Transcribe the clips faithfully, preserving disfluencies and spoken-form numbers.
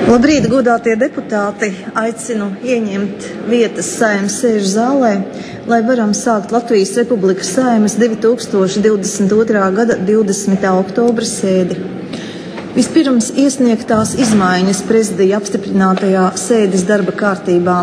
Labrīt, godātie deputāti! Aicinu ieņemt vietas Saeimas sēžu zālē, lai varam sākt Latvijas Republikas Saeimas divi tūkstoši divdesmit otrā gada divdesmitā oktobra sēdi. Vispirms iesniegtās izmaiņas prezidija apstiprinātajā sēdes darba kārtībā.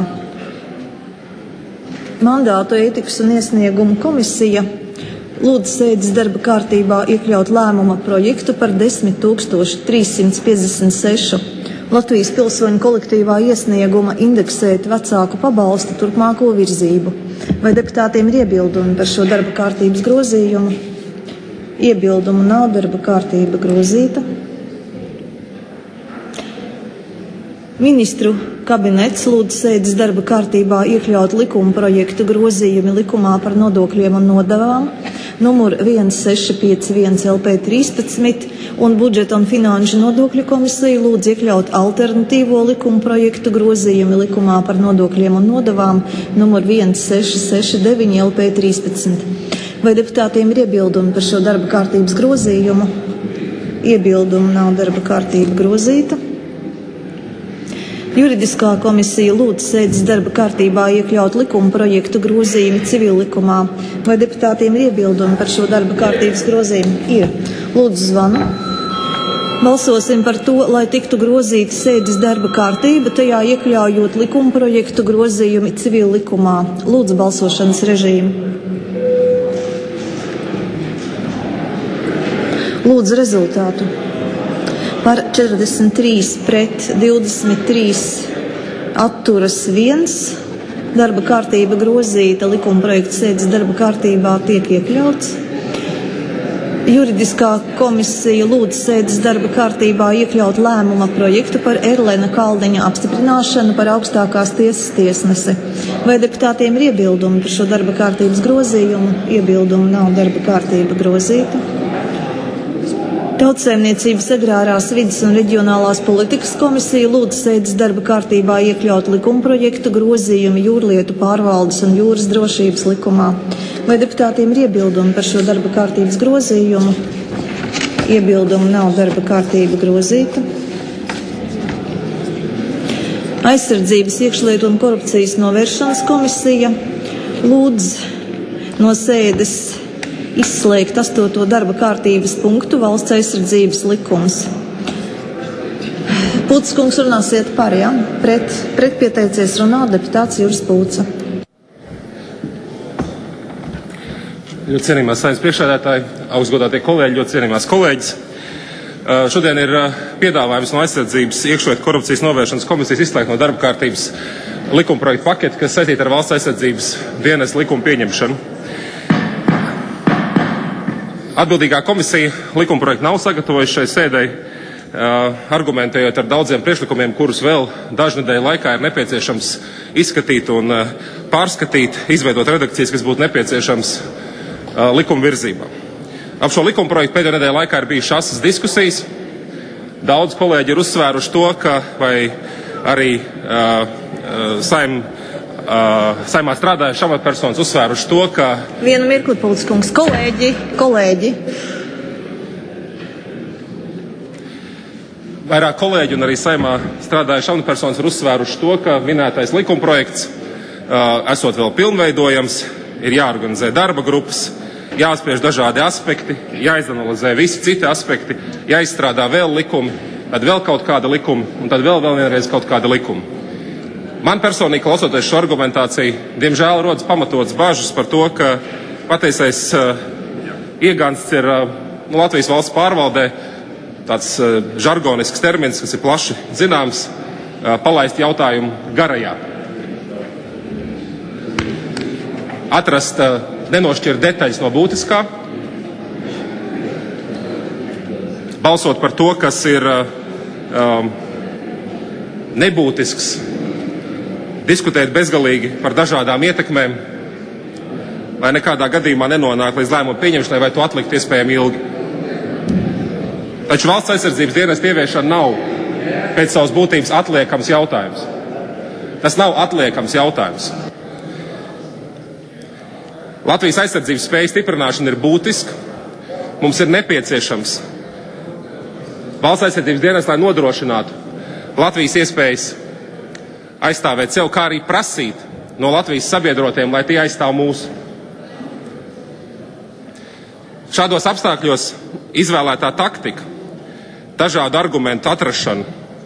Mandātu ētikas un iesniegumu komisija lūdz sēdes darba kārtībā iekļaut lēmuma projektu par desmit tūkstoši trīs simts piecdesmit sešu Latvijas pilsoņu kolektīvā iesnieguma indeksēt vecāku pabalstu turpmāko virzību. Vai deputātiem ir iebildumi par šo darba kārtības grozījumu? Iebildumu nav, darba kārtība grozīta. Ministru kabinets lūdz sēdes darba kārtībā iekļaut likuma projektu grozījumi likumā par nodokļiem un nodevām, numur viens seši pieci viens L P trīspadsmit, un budžeta un finanšu nodokļu komisija lūdz iekļaut alternatīvo likuma projektu grozījumi likumā par nodokļiem un nodevām, numur viens seši seši deviņi L P trīspadsmit. Vai deputātiem ir iebildumi par šo darba kārtības grozījumu? Iebildumu nav, darba kārtība grozīta. Juridiskā komisija lūdz sēdes darba kārtībā iekļaut likuma projektu grozījumi civillikumā. Vai deputātiem ir iebildumi par šo darba kārtības grozījumu? Ir. Lūdzu zvanu. Balsosim par to, lai tiktu grozīta sēdes darba kārtība, tajā iekļaujot likuma projektu grozījumi civillikumā. Lūdzu balsošanas režīmu. Lūdzu rezultātu. Par četrdesmit trīs pret divdesmit trīs atturas viens. Darba kārtība grozīta, likuma projekts sēdes darba kārtībā tiek iekļauts. Juridiskā komisija lūdz sēdes darba kārtībā iekļaut lēmuma projektu par Erlena Kaldiņa apstiprināšanu par augstākās tiesas tiesnesi. Vai deputātiem ir iebildumi par šo darba kārtības grozījumu? Iebildumu nav, darba kārtība grozīta. Tautsaimniecības agrārās vides un reģionālās politikas komisija lūdz sēdes darba kārtībā iekļaut likuma projektu grozījumi jūrlietu pārvaldes un jūras drošības likumā. Vai deputātiem ir iebildumi par šo darba kārtības grozījumu? Iebildumu nav, darba kārtība grozīta. Aizsardzības, iekšlietu un korupcijas novēršanas komisija lūdz no sēdes izslēgt astoto darba kārtības punktu valsts aizsardzības likums. Pūces kungs, runāsiet par, ja? Pret, pret pieteicies runāt deputāts Juris Pūce. Ļoti cienījumās Saeimas priekšsēdētāji, augstgodātie kolēģi, ļoti cienījumās kolēģis. Šodien ir piedāvājums no aizsardzības, iekšlietu korupcijas novēršanas komisijas izslēgt no darba kārtības likumprojektu paketi, kas saistīta ar valsts aizsardzības dienas likumu pieņemšanu. Atbildīgā komisija likumprojektu nav sagatavojusi šai sēdei, argumentējot ar daudziem priekšlikumiem, kurus vēl dažu nedēļu laikā ir nepieciešams izskatīt un pārskatīt, izveidot redakcijas, kas būtu nepieciešams likuma virzībā. Ap šo likumprojektu pēdējā nedēļa laikā ir bijušas asas diskusijas. Daudz kolēģi ir uzsvēruši to, ka vai arī uh, saim Uh, Saimā strādājuši amatpersonas uzsvēruši to, ka... Vienu mirkli, Pūces kungs. Kolēģi, kolēģi. Vairāk kolēģi un arī Saimā strādājuši amatpersonas ir uzsvēruši to, ka minētais likumprojekts, uh, esot vēl pilnveidojams, ir jāorganizē darba grupas, jāspiež dažādi aspekti, jāizanalizē visi citi aspekti, jāizstrādā vēl likumi, tad vēl kaut kāda likuma un tad vēl vēl vienreiz kaut kāda likuma. Man personīgi, klausoties šo argumentāciju, diemžēl rodas pamatots bažas par to, ka patiesais uh, iegansts ir uh, nu, Latvijas valsts pārvaldē tāds uh, žargonisks termins, kas ir plaši zināms, uh, palaist jautājumu garajā. Atrast, uh, nenošķirt detaļas no būtiskā, balsot par to, kas ir uh, um, nebūtisks, diskutēt bezgalīgi par dažādām ietekmēm, lai nekādā gadījumā nenonāk līdz lēmumu pieņemšanai, vai to atlikt iespējami ilgi. Taču valsts aizsardzības dienesta ieviešana nav pēc savas būtības atliekams jautājums. Tas nav atliekams jautājums. Latvijas aizsardzības spējas stiprināšana ir būtiska. Mums ir nepieciešams valsts aizsardzības dienests, lai nodrošinātu Latvijas iespējas aizstāvēt sev, kā arī prasīt no Latvijas sabiedrotiem, lai tie aizstāv mūsu. Šādos apstākļos izvēlētā taktika, dažādu argumentu atrašana,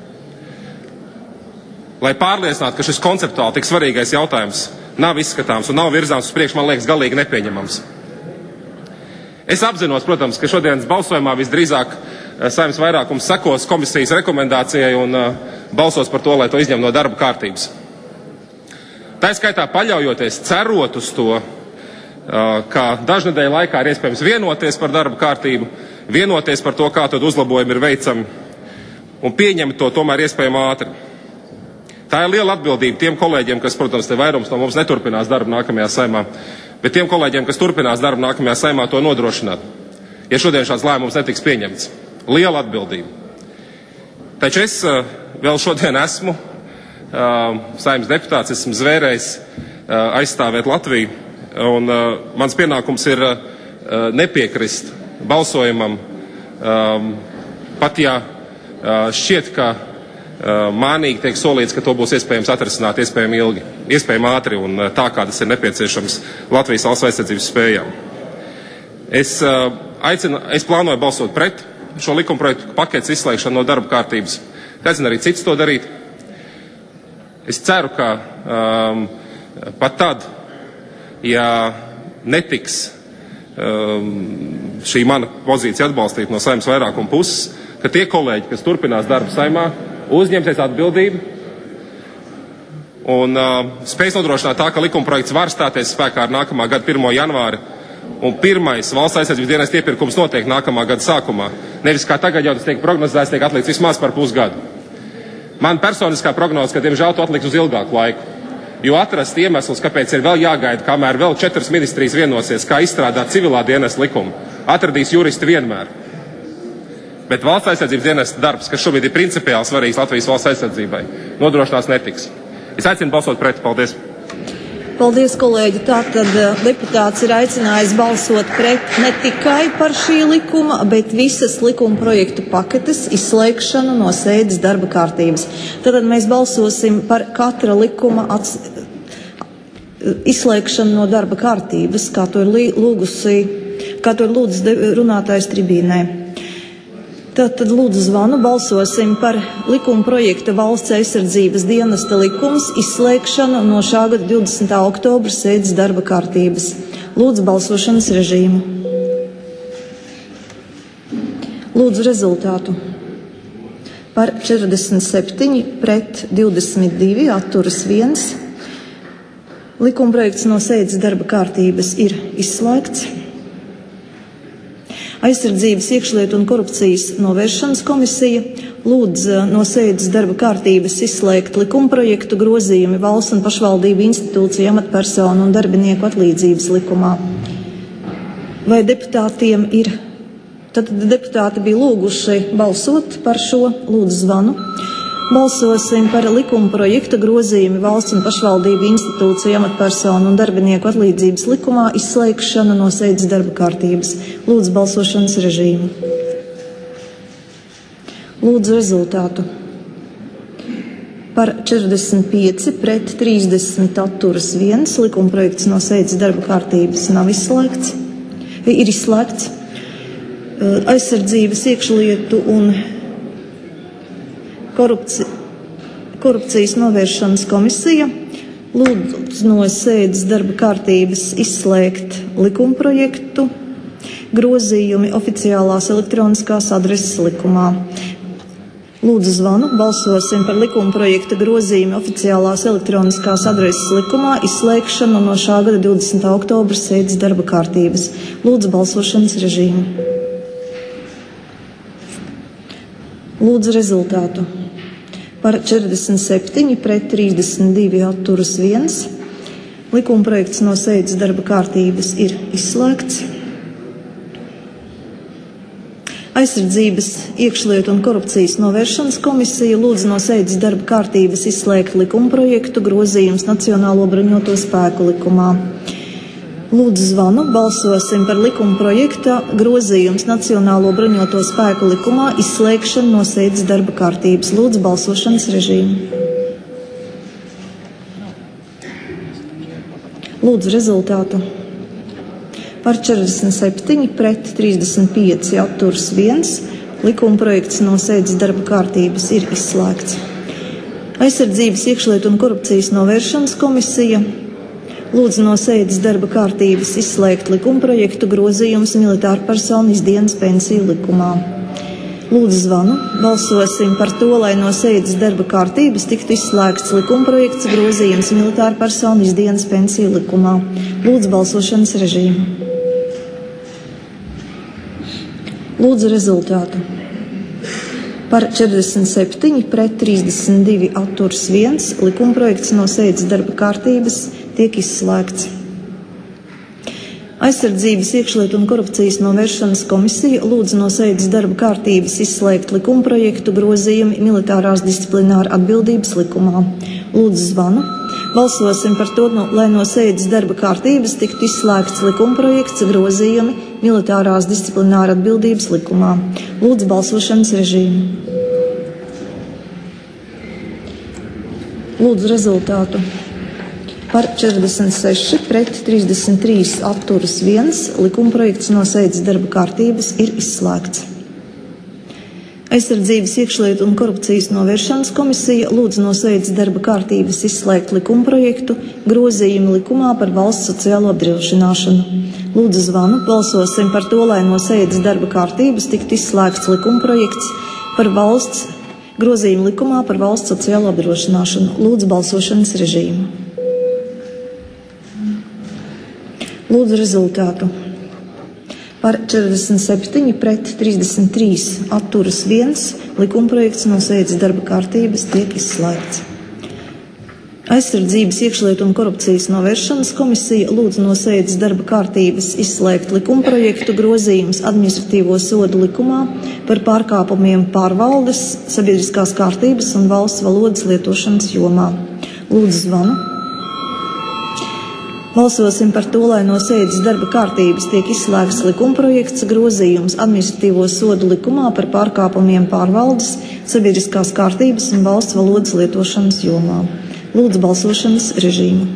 lai pārliecinātu, ka šis konceptuāli tik svarīgais jautājums nav izskatāms un nav virzāms uz priekšu, man liekas galīgi nepieņemams. Es apzinos, protams, ka šodienas balsojumā visdrīzāk Saeimas vairākums sekos komisijas rekomendācijai un uh, balsos par to, lai to izņem no darba kārtības. Tā skaitā paļaujoties, cerot uz to, uh, ka dažnedēļu laikā ir iespējams vienoties par darba kārtību, vienoties par to, kā tad uzlabojumi ir veicami un pieņemt to tomēr iespējami ātri. Tā ir liela atbildība tiem kolēģiem, kas, protams, te vairums no mums neturpinās darbu nākamajā Saeimā, bet tiem kolēģiem, kas turpinās darbu nākamajā Saeimā, to nodrošināt, ja šodien šāds lēmums netiks pieņemts. Liela atbildība. Taču es uh, vēl šodien esmu uh, Saeimas deputāts, esmu zvērējis uh, aizstāvēt Latviju, un uh, mans pienākums ir uh, nepiekrist balsojumam, um, pat ja uh, šķiet, ka uh, mānīgi tiek solīts, ka to būs iespējams atrisināt iespējami ilgi, iespējami ātri un uh, tā, kā tas ir nepieciešams Latvijas valsts aizsardzības spējām. Es, uh, aicinu, es plānoju balsot pret šo likumprojektu paketes izslēgšanu no darba kārtības. Aicinu arī cits to darīt. Es ceru, ka um, pat tad, ja netiks um, šī mana pozīcija atbalstīta no Saeimas vairākuma puses, ka tie kolēģi, kas turpinās darbu Saeimā, uzņemsies atbildību un uh, spēs nodrošināt tā, ka likumprojekts var stāties spēkā ar nākamā gada pirmo janvāri. Un pirmais valsts aizsardzības dienesta iepirkums notiek nākamā gada sākumā. Nevis kā tagad jau tas tiek prognozēts, tiek atlikts vismaz par pusgadu. Man personiskā prognoze, ka diemžēl to atliks uz ilgāku laiku. Jo atrast iemeslus, kāpēc ir vēl jāgaida, kamēr vēl četras ministrijas vienosies, kā izstrādāt civilā dienesta likumu, atradīs juristi vienmēr. Bet valsts aizsardzības dienesta darbs, kas šobrīd ir principiāli svarīgs Latvijas valsts aizsardzībai, nodrošinās netiks. Es aicinu balsot pret. Paldies! Paldies, kolēģi. Tātad deputāts ir aicinājis balsot pret ne tikai par šī likuma, bet visas likuma projektu paketes izslēgšanu no sēdes darba kārtības. Tad mēs balsosim par katra likuma ats... izslēgšanu no darba kārtības, kā to ir lūgusi, kā to ir lūdzis runātājs tribīnē. Tātad lūdzu zvanu, balsosim par likuma projekta valsts aizsardzības dienesta likums izslēgšanu no šā gada divdesmitā oktobra sēdes darba kārtības. Lūdzu balsošanas režīmu. Lūdzu rezultātu. Par četrdesmit septiņi pret divdesmit divi atturas viens. Likuma projekts no sēdes darba kārtības ir izslēgts. Aizsardzības, iekšlietu un korupcijas novēršanas komisija lūdz no sēdes darba kārtības izslēgt likumprojektu grozījumi valsts un pašvaldību institūciju amatpersonu un darbinieku atlīdzības likumā. Vai deputātiem ir? Tad deputāti bija lūguši balsot par šo, lūdzu zvanu. Balsosim par likuma projekta grozījumi valsts un pašvaldību institūciju amatpersonu un darbinieku atlīdzības likumā izslēgšanu no sēdes darba kārtības. Lūdzu balsošanas režīmu. Lūdzu rezultātu. Par četrdesmit pieci pret trīsdesmit atturas viens. Likuma projekts no sēdes darba kārtības nav izslēgts. Ir izslēgts. Aizsardzības, iekšlietu un Korupci... korupcijas novēršanas komisija lūdz no sēdes darba kārtības izslēgt likumprojektu grozījumi oficiālās elektroniskās adreses likumā. Lūdzu zvanu, balsosim par likumprojekta grozījumi oficiālās elektroniskās adreses likumā izslēgšanu no šā gada divdesmitā oktobra sēdes darba kārtības. Lūdzu balsošanas režīmu. Lūdzu rezultātu. Par četrdesmit septiņi pret trīsdesmit divi atturas viens. Likumprojekts no sēdes darba kārtības ir izslēgts. Aizsardzības, iekšlietu un korupcijas novēršanas komisija lūdz no sēdes darba kārtības izslēgt likumprojektu grozījums Nacionālo bruņoto spēku likumā. Lūdzu zvanu, balsosim par likuma projekta grozījums Nacionālo bruņoto spēku likumā izslēgšanu no sēdes darba kārtības. Lūdzu balsošanas režīmu. Lūdzu rezultātu. Par četrdesmit septiņi pret trīsdesmit pieci atturas viens. Likuma projekts no sēdes darba kārtības ir izslēgts. Aizsardzības, iekšlietu un korupcijas novēršanas komisija lūdzu no sēdes darba kārtības izslēgt likumprojektu grozījums militāru personu izdienas pensiju likumā. Lūdzu zvanu, balsosim par to, lai no sēdes darba kārtības tiktu izslēgts likumprojekts grozījums militāru personu izdienas pensiju likumā. Lūdzu balsošanas režīmu. Lūdzu rezultātu. Par četrdesmit septiņi pret trīsdesmit divi atturas viens likumprojekts no sēdes darba kārtības tiek izslēgts. Aizsardzības, iekšlietu un korupcijas novēršanas komisija lūdzu no sēdes darba kārtības izslēgt likumprojektu grozījumi militārās disciplināra atbildības likumā. Lūdzu zvanu. Balsosim par to, no, lai no sēdes darba kārtības tiktu izslēgts likumprojekts grozījumi militārās disciplināra atbildības likumā. Lūdzu balsošanas režīmu. Lūdzu rezultātu. Par četrdesmit seši pret trīsdesmit trīs atturas viens likumprojekts no sēdes darba kārtības ir izslēgts. Aizsardzības, iekšlietu un korupcijas novēršanas komisija lūdzu no sēdes darba kārtības izslēgt likumprojektu grozījumi likumā par valsts sociālo apdrošināšanu. Lūdzu zvanu, balsosim par to, lai no sēdes darba kārtības tiktu izslēgts likumprojekts par valsts grozījumi likumā par valsts sociālo apdrošināšanu. Lūdzu balsošanas režīmu. Lūdzu rezultātu. Par četrdesmit septiņi pret trīsdesmit trīs atturas viens likumprojekts no sēdes darba kārtības tiek izslēgts. Aizsardzības, iekšlietu un korupcijas novēršanas komisija lūdzu no sēdes darba kārtības izslēgt likumprojektu grozījums administratīvo sodu likumā par pārkāpumiem pārvaldes, sabiedriskās kārtības un valsts valodas lietošanas jomā. Lūdzu zvanu. Balsosim par to, lai no sēdes darba kārtības tiek izslēgts likumprojekts grozījums administratīvo sodu likumā par pārkāpumiem pārvaldes, sabiedriskās kārtības un valsts valodas lietošanas jomā. Lūdzu balsošanas režīmu.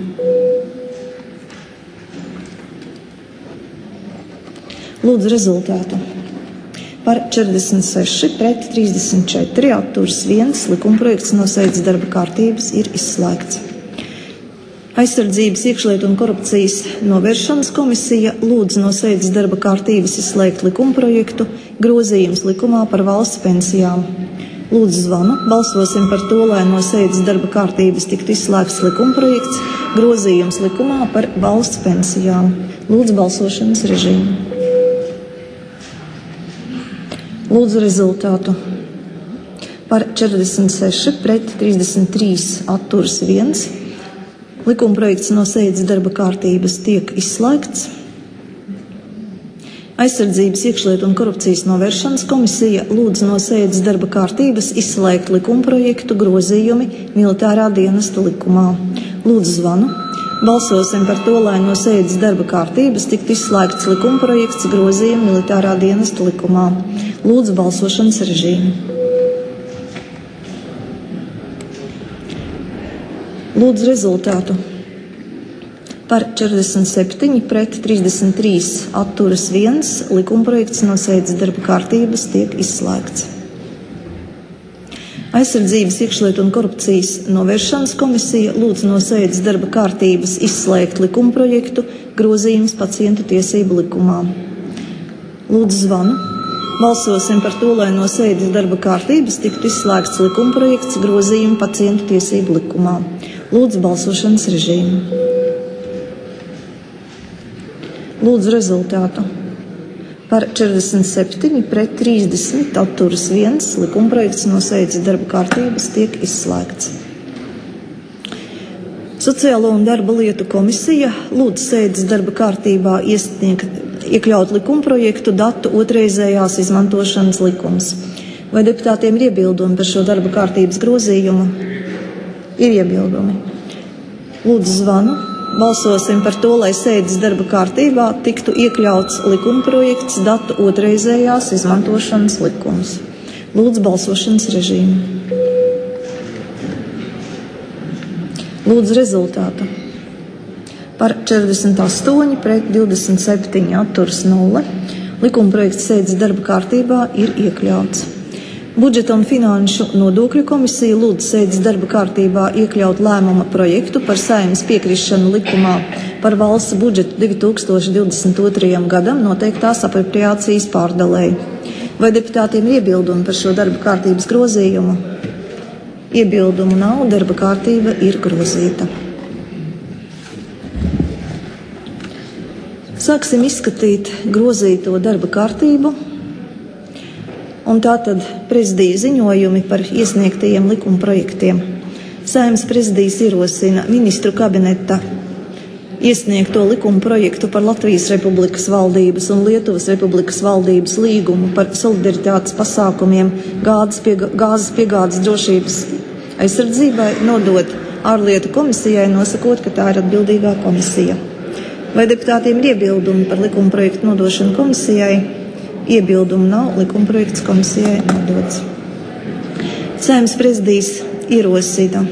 Lūdzu rezultātu. Par četrdesmit seši pret trīsdesmit četri atturas viens likumprojekts no sēdes darba kārtības ir izslēgts. Aizsardzības, iekšlietu un korupcijas novēršanas komisija lūdzu no sēdes darba kārtības izslēgt likumprojektu grozījums likumā par valsts pensijām. Lūdzu zvanu, balsosim par to, lai no sēdes darba kārtības tiktu izslēgts likumprojekts grozījums likumā par valsts pensijām. Lūdzu balsošanas režīmu. Lūdzu rezultātu. Par četrdesmit seši pret trīsdesmit trīs atturas viens likumprojekts no sēdes darba kārtības tiek izslēgts. Aizsardzības, iekšlietu un korupcijas novēršanas komisija lūdzu no sēdes darba kārtības izslēgt likumprojektu grozījumi militārā dienesta likumā. Lūdzu zvanu. Balsosim par to, lai no sēdes darba kārtības tiktu izslēgts likumprojekts grozījumi militārā dienesta likumā. Lūdzu balsošanas režīmu. Lūdzu rezultātu. Par četrdesmit septiņi pret trīsdesmit trīs atturas viens likumprojekts no sēdes darba kārtības tiek izslēgts. Aizsardzības, iekšlietu un korupcijas novēršanas komisija lūdzu no sēdes darba kārtības izslēgt likumprojektu grozījums pacientu tiesību likumā. Lūdzu zvanu. Balsosim par to, lai no sēdes darba kārtības tiktu izslēgts likumprojekts grozījumi pacientu tiesību likumā. Lūdzu balsošanas režīmu. Lūdzu rezultātu. Par četrdesmit septiņi pret trīsdesmit atturas viens likumprojekts no sēdes darba kārtības tiek izslēgts. Sociālo un darba lietu komisija lūdz sēdes darba kārtībā iesniegt, iekļaut likumprojektu datu otrreizējās izmantošanas likums. Vai deputātiem ir iebildumi par šo darba kārtības grozījumu? Ir iebildumi. Lūdzu zvanu. balsosim par to, lai sēdes darba kārtībā tiktu iekļauts likumprojekts datu otrreizējās izmantošanas likums. Lūdzu balsošanas režīmu. Lūdzu rezultātu. Par četrdesmit astoņi pret divdesmit septiņi atturas nulle. Likumprojekts sēdes darba kārtībā ir iekļauts. Budžeta un finanšu nodokļu komisija lūdz sēdes darba kārtībā iekļaut lēmuma projektu par Saeimas piekrišanu likumā par valsts budžetu divi tūkstoši divdesmit otrajam gadam noteiktās apropriācijas pārdalēji. Vai deputātiem ir iebildumi par šo darba kārtības grozījumu? Iebildumu nav, darba kārtība ir grozīta. Sāksim izskatīt grozīto darba kārtību. Un tātad prezidija ziņojumi par iesniegtajiem likuma projektiem. Saeimas prezidijas ierosina ministru kabineta iesniegto likuma projektu par Latvijas Republikas valdības un Lietuvas Republikas valdības līgumu par solidaritātes pasākumiem gāzes, piegā, gāzes piegādes drošības aizsardzībai nodot ārlietu komisijai, nosakot, ka tā ir atbildīgā komisija. Vai deputātiem ir iebildumi par likuma projektu nodošanu komisijai? Iebildumu nav, likumprojekts komisijai nodots. Saeimas prezidijas ierosina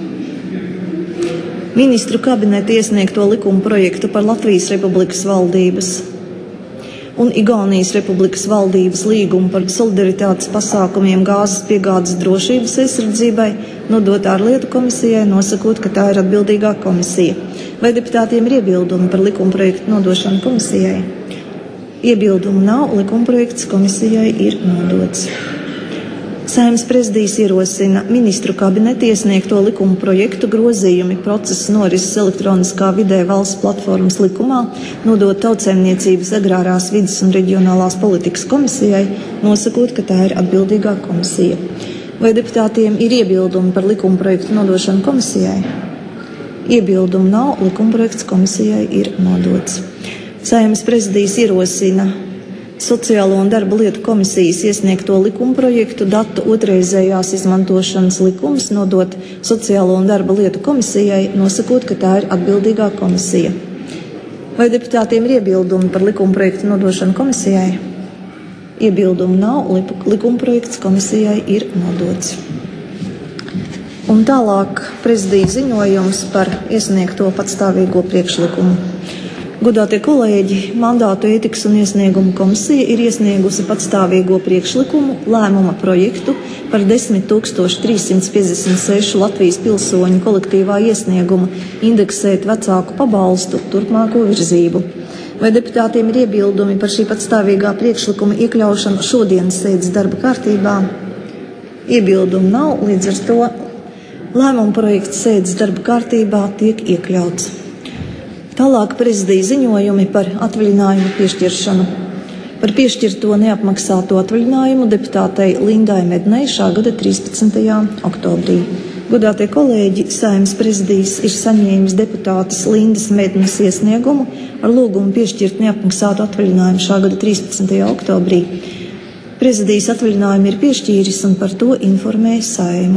ministru kabineta iesniegto likuma projektu par Latvijas Republikas valdības un Igaunijas Republikas valdības līgumu par solidaritātes pasākumiem gāzes piegādes drošības aizsardzībai nodot ārlietu komisijai, nosakot, ka tā ir atbildīgā komisija. Vai deputātiem ir iebildumi par likuma projektu nodošanu komisijai? Iebildumu nav, likumprojekts komisijai ir nodots. Saeimas prezidijas ierosina ministru kabineta iesniegto likuma projektu grozījumi procesa norises elektroniskā vidē valsts platformas likumā nodot Tautsaimniecības agrārās vides un reģionālās politikas komisijai, nosakot, ka tā ir atbildīgā komisija. Vai deputātiem ir iebildumi par likuma projektu nodošanu komisijai? Iebildumu nav, likumprojekts komisijai ir nodots. Saeimas prezidijas ierosina Sociālo un darba lietu komisijas iesniegto likuma projektu datu otrreizējās izmantošanas likums nodot Sociālo un darba lietu komisijai, nosakot, ka tā ir atbildīgā komisija. Vai deputātiem ir iebildumi par likuma projektu nodošanu komisijai? Iebildumu nav, likuma projekts komisijai ir nodots. Un tālāk prezidija ziņojums par iesniegto patstāvīgo priekšlikumu. Godātie kolēģi, Mandātu ētikas un iesniegumu komisija ir iesniegusi patstāvīgo priekšlikumu lēmuma projektu par desmit tūkstoši trīs simts piecdesmit sešu Latvijas pilsoņu kolektīvā iesniegumu indeksēt vecāku pabalstu turpmāko virzību. Vai deputātiem ir iebildumi par šī patstāvīgā priekšlikuma iekļaušanu šodienas sēdes darba kārtībā? Iebildumu nav, līdz ar to lēmuma projekts sēdes darba kārtībā tiek iekļauts. Tālāk prezidija ziņojumi par atvaļinājumu piešķiršanu. Par piešķirto neapmaksāto atvaļinājumu deputātei Lindai Mednei šā gada trīspadsmitajā oktobrī. Godātie kolēģi, Saeimas prezidijas ir saņēmis deputātes Lindas Mednes iesniegumu ar lūgumu piešķirt neapmaksātu atvaļinājumu šā gada trīspadsmitajā oktobrī. Prezidijas atvaļinājumu ir piešķīris un par to informē Saimu.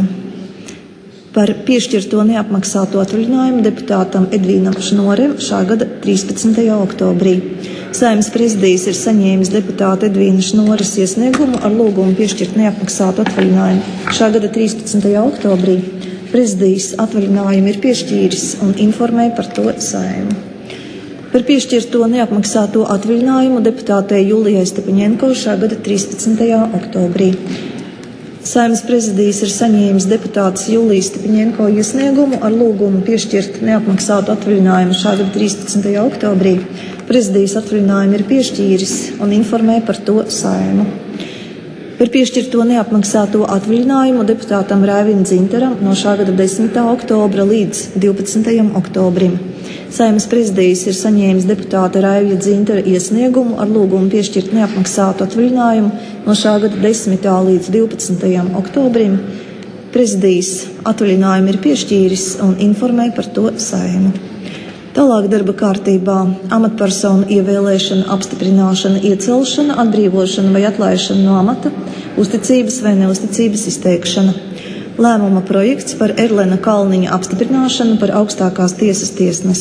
Par piešķirto neapmaksāto atvaļinājumu deputātam Edvīnam Šnorem šā gada trīspadsmitajā oktobrī. Saeimas prezidijas ir saņēmis deputāta Edvīna Šnoras iesniegumu ar lūgumu piešķirt neapmaksātu atvaļinājumu šā gada trīspadsmitajā oktobrī. Prezidijas atvaļinājumu ir piešķīris un informē par to Saimu. Par piešķirto neapmaksāto atvaļinājumu deputātei Julijai Stepaņenko šā gada trīspadsmitajā oktobrī. Saeimas prezidijas ir saņēmis deputātes Julijas Stepaņenko iesniegumu ar lūgumu piešķirt neapmaksātu atvaļinājumu šā gada trīspadsmitajā oktobrī. Prezidijas atvaļinājumu ir piešķīris un informē par to Saimu. Par piešķirto neapmaksāto atvaļinājumu deputātam Raivinam Dzintaram no šā gada desmitā oktobra līdz divpadsmitajam oktobrim. Saeimas prezidijas ir saņēmis deputāta Raivija Dzintara iesniegumu ar lūgumu piešķirt neapmaksātu atvaļinājumu no šā gada desmitā līdz divpadsmitajam oktobrim. Prezidijas atvaļinājumu ir piešķīris un informē par to Saimu. Tālāk darba kārtībā amatpersonu ievēlēšana, apstiprināšana, iecelšana, atbrīvošana vai atlaišana no amata, uzticības vai neuzticības izteikšana. Lēmuma projekts par Erlena Kalniņa apstiprināšanu par augstākās tiesas tiesnesi.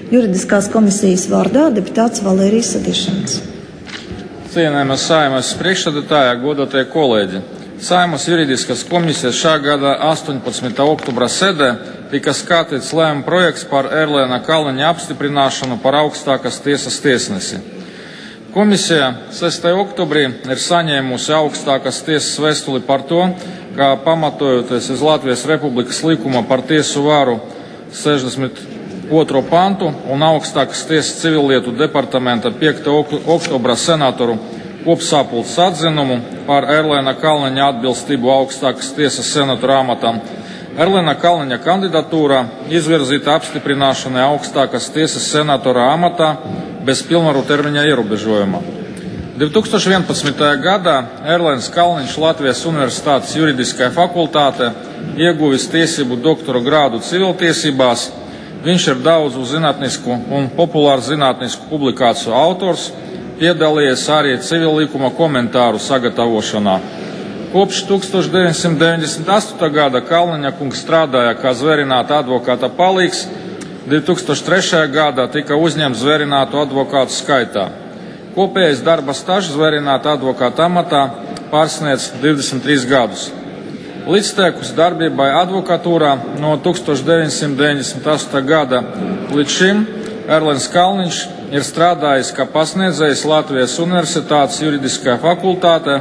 Juridiskās komisijas vārdā deputāts Valērijas Sadišans. Cienējamās Saeimas priekšsēdētāja, godotie kolēģi! Saeimas juridiskās komisijas šā gada astoņpadsmitā oktobra sēdē tika skatīts lēmuma projekts par Erlēna Kalniņa apstiprināšanu par augstākās tiesas tiesnesi. Komisija sestajā oktobrī ir saņēmusi augstākās tiesas vēstuli par to, ka pamatojoties uz Latvijas Republikas likuma par tiesu varu sešdesmit otro pantu un augstākās tiesas civillietu departamenta piektā oktobra senatoru kopsapulces atzinumu par Erlēna Kalniņa atbilstību augstākās tiesas senatora amatam, Erlēna Kalniņa kandidatūra izvirzīta apstiprināšanai augstākās tiesas senatora amatā bez pilnvaru termiņa ierobežojuma. divi tūkstoši vienpadsmitajā gadā Erlēns Kalniņš Latvijas Universitātes juridiskajā fakultātē ieguvis tiesību doktora grādu civiltiesībās. Viņš ir daudzu zinātnisku un populāru zinātnisku publikāciju autors, piedalījies arī civillikuma komentāru sagatavošanā. Kopš tūkstoš deviņsimt deviņdesmit astotā gada Kalniņa kungs strādāja kā zvērināta advokāta palīgs, divi tūkstoši trešajā gadā tika uzņemts zvērinātu advokātu skaitā. Kopējais darba stažs zvērināta advokāta amatā pārsniedz divdesmit trīs gadus. Līdztekus darbībai advokatūrā no tūkstoš deviņsimt deviņdesmit astotā gada līdz šim Erlēns Kalniņš ir strādājis kā pasniedzējs Latvijas Universitātes juridiskajā fakultātē,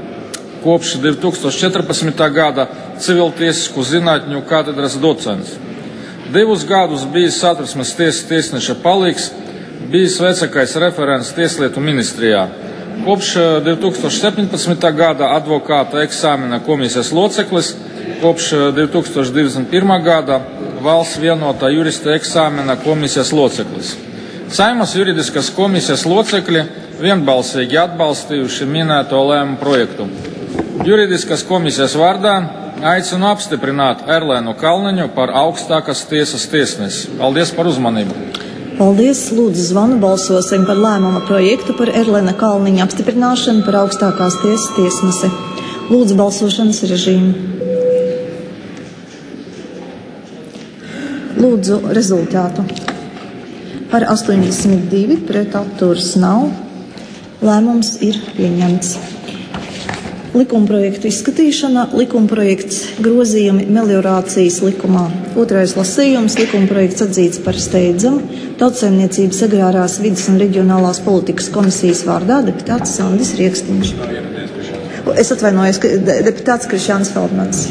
kopš divi tūkstoši četrpadsmitā gada civiltiesisku zinātņu katedras docents. Divus gadus bijis Satversmes tiesas tiesneša palīgs, bijis vecākais referents Tieslietu ministrijā. Kopš divi tūkstoši septiņpadsmitā gada advokāta eksāmena komisijas loceklis, kopš divi tūkstoši divdesmit pirmā gada valsts vienotā jurista eksāmena komisijas loceklis. Saeimas juridiskās komisijas locekļi vienbalsīgi atbalstījuši minēto lēmumu projektu. Juridiskās komisijas vārdā aicinu apstiprināt Erlēnu Kalniņu par augstākās tiesas tiesnesi. Paldies par uzmanību! Paldies! Lūdzu, zvanu balsosim par lēmuma projektu par Erlēna Kalniņa apstiprināšanu par augstākās tiesas tiesnesi. Lūdzu, balsošanas režīmu. Lūdzu, rezultātu. Par astoņdesmit divi pret atturas nav. Lēmums ir pieņemts. Likumprojektu izskatīšana, likumprojekts grozījumi meliorācijas likumā. Otrais lasījums, likumprojekts atzīts par steidzamu. Tautsaimniecības agrārās vides un reģionālās politikas komisijas vārdā deputāts Sandis Riekstiņš. Es atvainojos, ka deputāts Krišjāns Feldmans.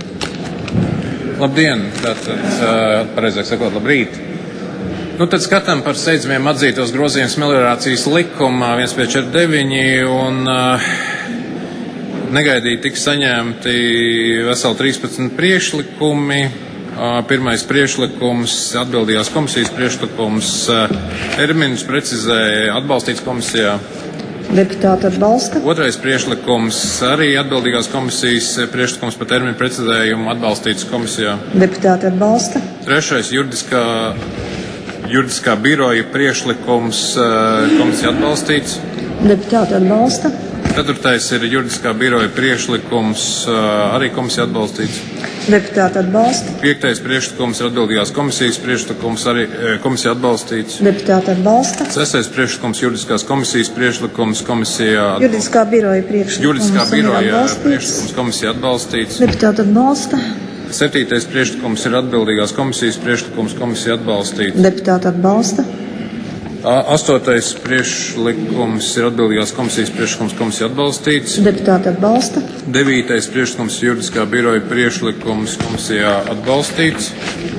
Labdien, tātad, pareizāk sakot, labrīt. Nu, tad skatām par steidzamiem atzītos grozījumus meliorācijas likumā viens pieci četri deviņi un uh, negaidīti tika saņemti veseli trīspadsmit priekšlikumi. Pirmais priekšlikums, atbildīgās komisijas priekšlikums, terminus precizēja atbalstīts komisijā. Deputāti atbalsta. Otrais priekšlikums, arī atbildīgās komisijas priekšlikums par terminu precizējumu atbalstīts komisijā. Deputāti atbalsta. Trešais juridiskā, juridiskā biroja priekšlikums komisija atbalstīts. Deputāti atbalsta. Ceturtais ir juridiskā biroja priekšlikums, arī komisija atbalstīts. Deputāti atbalsta. Piektais priekšlikums ir atbildīgās komisijas priekšlikums, arī komisija atbalstīts. Deputāti atbalsta. Sestais priekšlikums juridiskās komisijas priekšlikums komisijā atbalstīts. Juridiskā biroja priekšlikums. Juridiskā biroja priekšlikums komisija atbalstīts. Deputāti atbalsta. Septītais priekšlikums ir atbildīgās komisijas priekšlikums komisija atbalstīts. Deputāti atbalsta. Astotais priekšlikums ir atbildīgās komisijas priekšlikums komisija atbalstīts. Deputāti atbalsta. Devītais priekšlikums juridiskā biroja priekšlikums komisijā atbalstīts.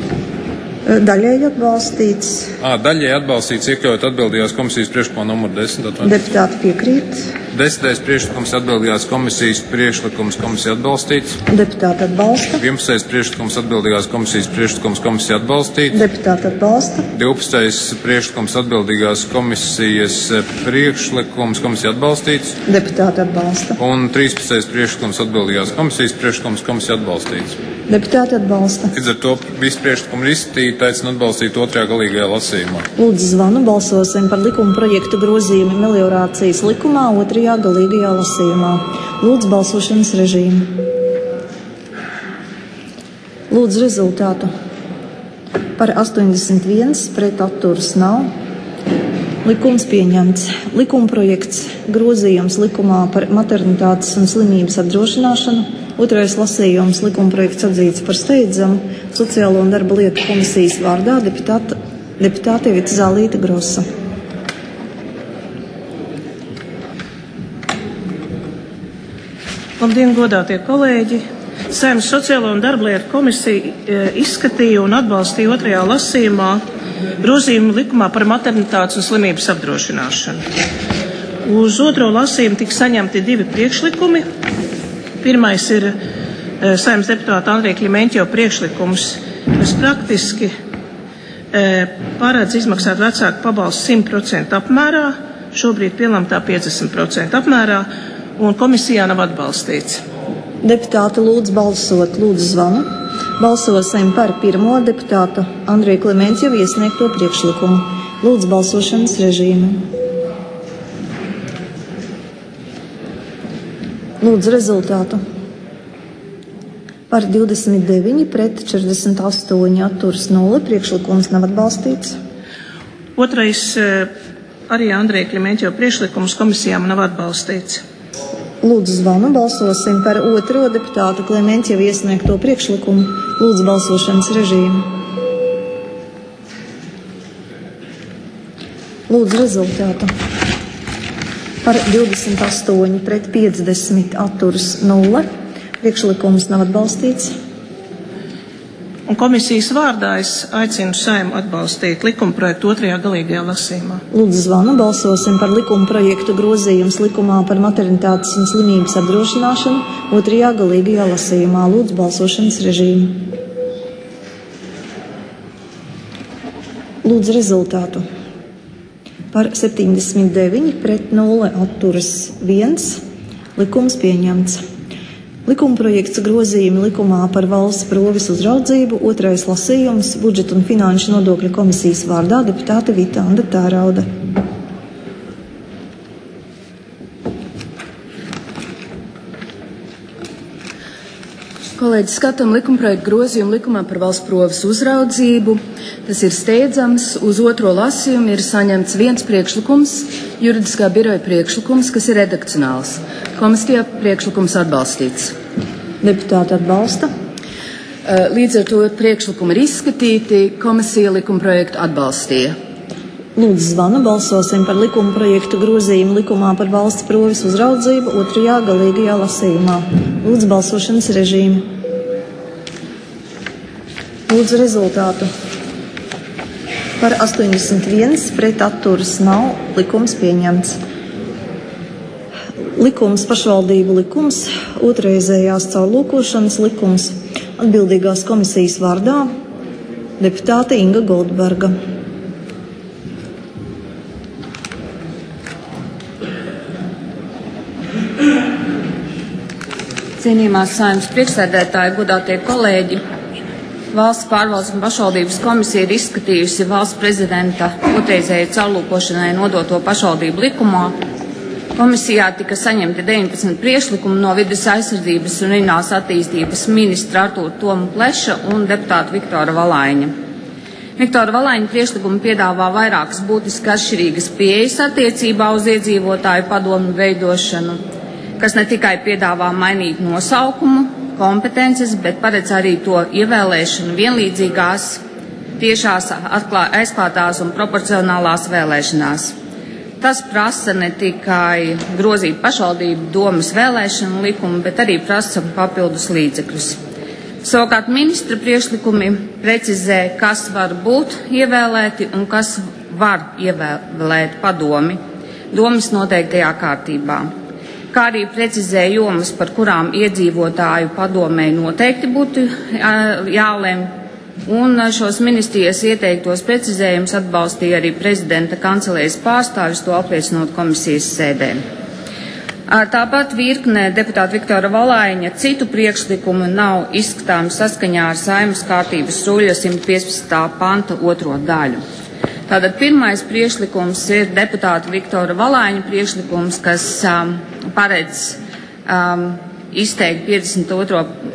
Daļēji atbalstīts. À, daļēji atbalstīts, iekļaut atbildīgās komisijas priekšlikumu numur desmit. Deputāti piekrīt. Desmitais priekšlikums atbildīgās komisijas priekšlikums komisija atbalstīts. Deputāti atbalsta. Vienpadsmitais priekšlikums atbildīgās komisijas priekšlikums komisija atbalstīts. Deputāti atbalsta. Divpadsmitais priekšlikums atbildīgās komisijas priekšlikums komisija atbalstīts. Deputāti atbalsta. Un trīspadsmitais priekšlikums atbildīgās komisijas priekšlikums komisija atbalstīts. Deputāti atbalsta. Līdz ar to visi priekšlikumi ir izskatīti, aicinu atbalstīt otrajā galīgajā lasījumā. Lūdzu, zvanu balsosim par likuma projektu grozījumi meliorācijas likumā otrajā galīgajā lasījumā. Lūdzu, balsošanas režīmu. Lūdzu, rezultātu. Par astoņdesmit viens, pret atturas nav. Likums pieņemts. Likumprojekts grozījums likumā par maternitātes un slimības apdrošināšanu. Otrais lasījums likumprojekts atzīts par steidzamu. Sociālo un darba lietu komisijas vārdā deputāta, deputāte Vita Zālīte Grosa. Labdien, godātie kolēģi! Saeimas Sociālo un darba lietu komisija izskatīja un atbalstīja otrajā lasījumā grozījumu likumā par maternitātes un slimības apdrošināšanu. Uz otro lasījumu tika saņemti divi priekšlikumi. Pirmais ir Saeimas deputāta Andrija Klimeņķeva priekšlikums, kas praktiski paredz izmaksāt vecāku pabalstu simt procentu apmērā, šobrīd pielāmtā piecdesmit procentu apmērā, un komisijā nav atbalstīts. Deputāti lūdz balsot, lūdzu zvanu. Balsosim par pirmo deputāta Andrija Klimeņķeva iesniegto priekšlikumu. Lūdzu balsošanas režīmu. Lūdzu rezultātu. Par divdesmit deviņi pret četrdesmit astoņi atturas nulle. Priekšlikums nav atbalstīts. Otrais arī Andrija Klimeņķeva priekšlikums komisijām nav atbalstīts. Lūdzu zvanu, balsosim par otro deputāta Klimeņķeva iesniegto priekšlikumu. Lūdzu balsošanas režīmu. Lūdzu rezultātu. Par divdesmit astoņi pret piecdesmit atturas nulle. Priekšlikums nav atbalstīts. Un komisijas vārdā es aicinu Saeimu atbalstīt likumprojektu otrajā galīgajā lasījumā. Lūdzu zvanu, balsosim par likumprojektu grozījums likumā par maternitātes un slimības apdrošināšanu otrajā galīgajā lasījumā. Lūdzu balsošanas režīmu. Lūdzu rezultātu. Par septiņdesmit deviņi pret nulle atturas viens. Likums pieņemts. Likumprojekts grozījumi likumā par valsts proves uzraudzību, otrais lasījums, budžeta un finanšu nodokļu komisijas vārdā deputāte Vita Anda Tēraude. Kolēģi, skatām likumprojektu grozījumu likumā par valsts proves uzraudzību. Tas ir steidzams. Uz otro lasījumu ir saņemts viens priekšlikums, juridiskā biroja priekšlikums, kas ir redakcionāls. Komisijā priekšlikums atbalstīts. Deputāti atbalsta. Līdz ar to priekšlikumi ir izskatīti, komisija likumprojektu atbalstīja. Lūdzu zvanu, balsosim par likumprojektu grozījumu likumā par valsts proves uzraudzību otrajā galīgajā lasījumā. Lūdzu balsošanas režīmu. Lūdzu rezultātu. Par astoņdesmit viens pret atturas nav. Likums pieņemts. Likums pašvaldību likums, otrreizējās caurlūkošanas likums, atbildīgās komisijas vārdā deputāte Inga Goldberga. Cienījamās Saeimas priekšsēdētāji, godātie kolēģi, Valsts pārvaldes un pašvaldības komisija ir izskatījusi valsts prezidenta otrreizēju caurlūkošanai nodoto pašvaldību likumā. Komisijā tika saņemti deviņpadsmit priekšlikumi no vides aizsardzības un reģionālās attīstības ministra Artūra Toma Pleša un deputāta Viktora Valaiņa. Viktora Valaiņa priekšlikumi piedāvā vairākas būtiski atšķirīgas pieejas attiecībā uz iedzīvotāju padomu veidošanu, kas ne tikai piedāvā mainīt nosaukumu, kompetences, bet paredz arī to ievēlēšanu vienlīdzīgās, tiešās, aizklātās un proporcionālās vēlēšanās. Tas prasa ne tikai grozīt pašvaldību domas vēlēšanu likumu, bet arī prasa papildus līdzekļus. Savukārt ministra priekšlikumi precizē, kas var būt ievēlēti un kas var ievēlēt padomi domas noteiktajā kārtībā, kā arī precizē jomas, par kurām iedzīvotāju padomē noteikti būtu jālem, un šos ministrijas ieteiktos precizējumus atbalstīja arī prezidenta kancelējas pārstāvis, to apliecinot komisijas sēdē. Tāpat virkne deputāta Viktora Valaiņa citu priekšlikumu nav izskatāms saskaņā ar Saeimas kārtības ruļļa simt piecpadsmitā panta otro daļu. Tātad pirmais priekšlikums ir deputāta Viktora Valaiņa priekšlikums, kas um, paredz um, izteikt piecdesmit otro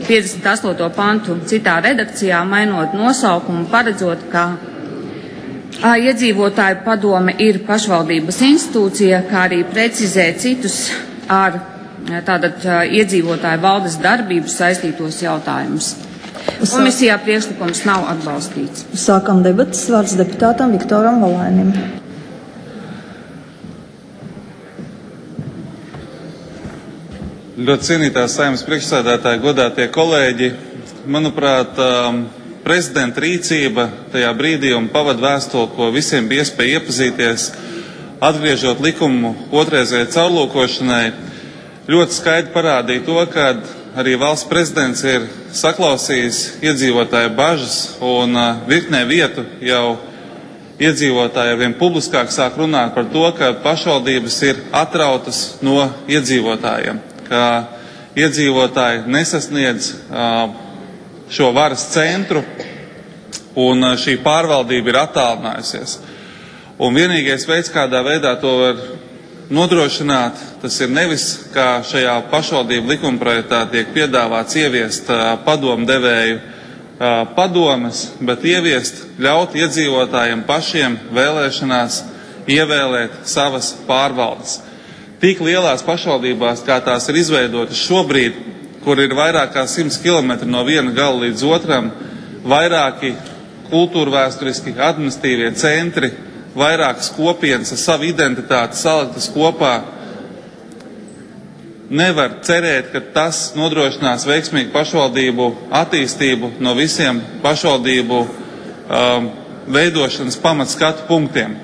piecdesmit astoto pantu citā redakcijā, mainot nosaukumu, paredzot, ka a, iedzīvotāju padome ir pašvaldības institūcija, kā arī precizē citus ar tātad iedzīvotāju valdes darbību saistītos jautājumus. Komisijā priekšlikums nav atbalstīts. Sākam debatas. Vārds deputātam Viktoram Valainim. Ļoti cienītās Saeimas priekšsēdētāji, godātie kolēģi, manuprāt, prezidenta rīcība tajā brīdī un pavadu vēstuli, ko visiem bija iespēja iepazīties, atgriežot likumu otrreizējai caurlūkošanai, ļoti skaidri parādīja to, ka arī valsts prezidents ir saklausījis iedzīvotāju bažas un virknē vietu jau iedzīvotāji arvien publiskāk sāk runāt par to, ka pašvaldības ir atrautas no iedzīvotājiem, ka iedzīvotāji nesasniedz šo varas centru un šī pārvaldība ir attālinājusies. Un vienīgais veids, kādā veidā to var nodrošināt, tas ir nevis, kā šajā pašvaldību likumprojektā tiek piedāvāts ieviest padomdevēju padomes, bet ieviest, ļaut iedzīvotājiem pašiem vēlēšanās ievēlēt savas pārvaldes. Tik lielās pašvaldībās, kā tās ir izveidotas šobrīd, kur ir vairāk kā simts kilometri no viena gala līdz otram, vairāki kultūrvēsturiski administratīvie centri, vairākas kopienas ar savu identitāti saliktas kopā, nevar cerēt, ka tas nodrošinās veiksmīgu pašvaldību attīstību no visiem pašvaldību um, veidošanas pamatskatu punktiem.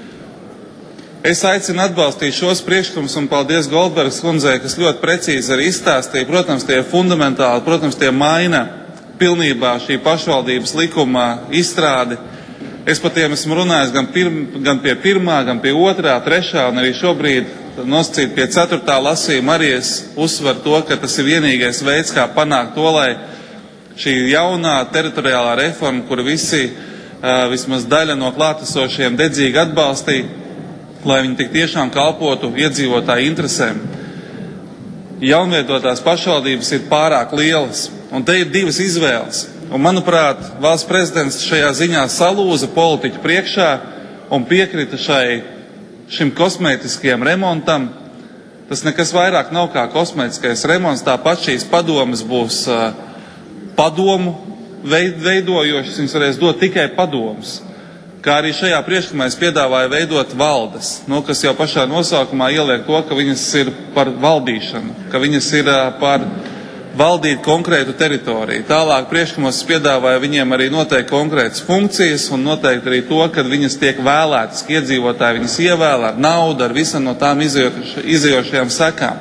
Es aicinu atbalstīt šos priekšlikumus un paldies Goldbergas kundzei, kas ļoti precīzi arī izstāstīja. Protams, tie ir fundamentāli, protams, tie maina pilnībā šī pašvaldības likuma izstrādi. Es par tiem esmu runājis gan, pirm, gan pie pirmā, gan pie otrā, trešā un arī šobrīd nosacīt pie ceturtā lasījuma arī es uzsveru to, ka tas ir vienīgais veids, kā panākt to, lai šī jaunā teritoriālā reforma, kur visi, vismaz daļa no klātesošiem dedzīgi atbalstīja, lai viņi tik tiešām kalpotu iedzīvotāju interesēm. Jaunvietotās pašvaldības ir pārāk lielas, un te ir divas izvēles. Un, manuprāt, valsts prezidents šajā ziņā salūza politiķu priekšā un piekrita šai, šim kosmētiskajam remontam. Tas nekas vairāk nav kā kosmētiskais remonts, tāpat šīs padomes būs uh, padomu veid, veidojošas, viņas varēs dot tikai padomus. Kā arī šajā priekšlikumā es piedāvāju veidot valdes, no, kas jau pašā nosaukumā ieliek to, ka viņas ir par valdīšanu, ka viņas ir uh, par valdīt konkrētu teritoriju. Tālāk priekšlikumos piedāvāja viņiem arī noteikti konkrētas funkcijas un noteikti arī to, ka viņas tiek vēlētas, ka iedzīvotāji viņas ievēl ar naudu, ar visam no tām izējošajām sekām.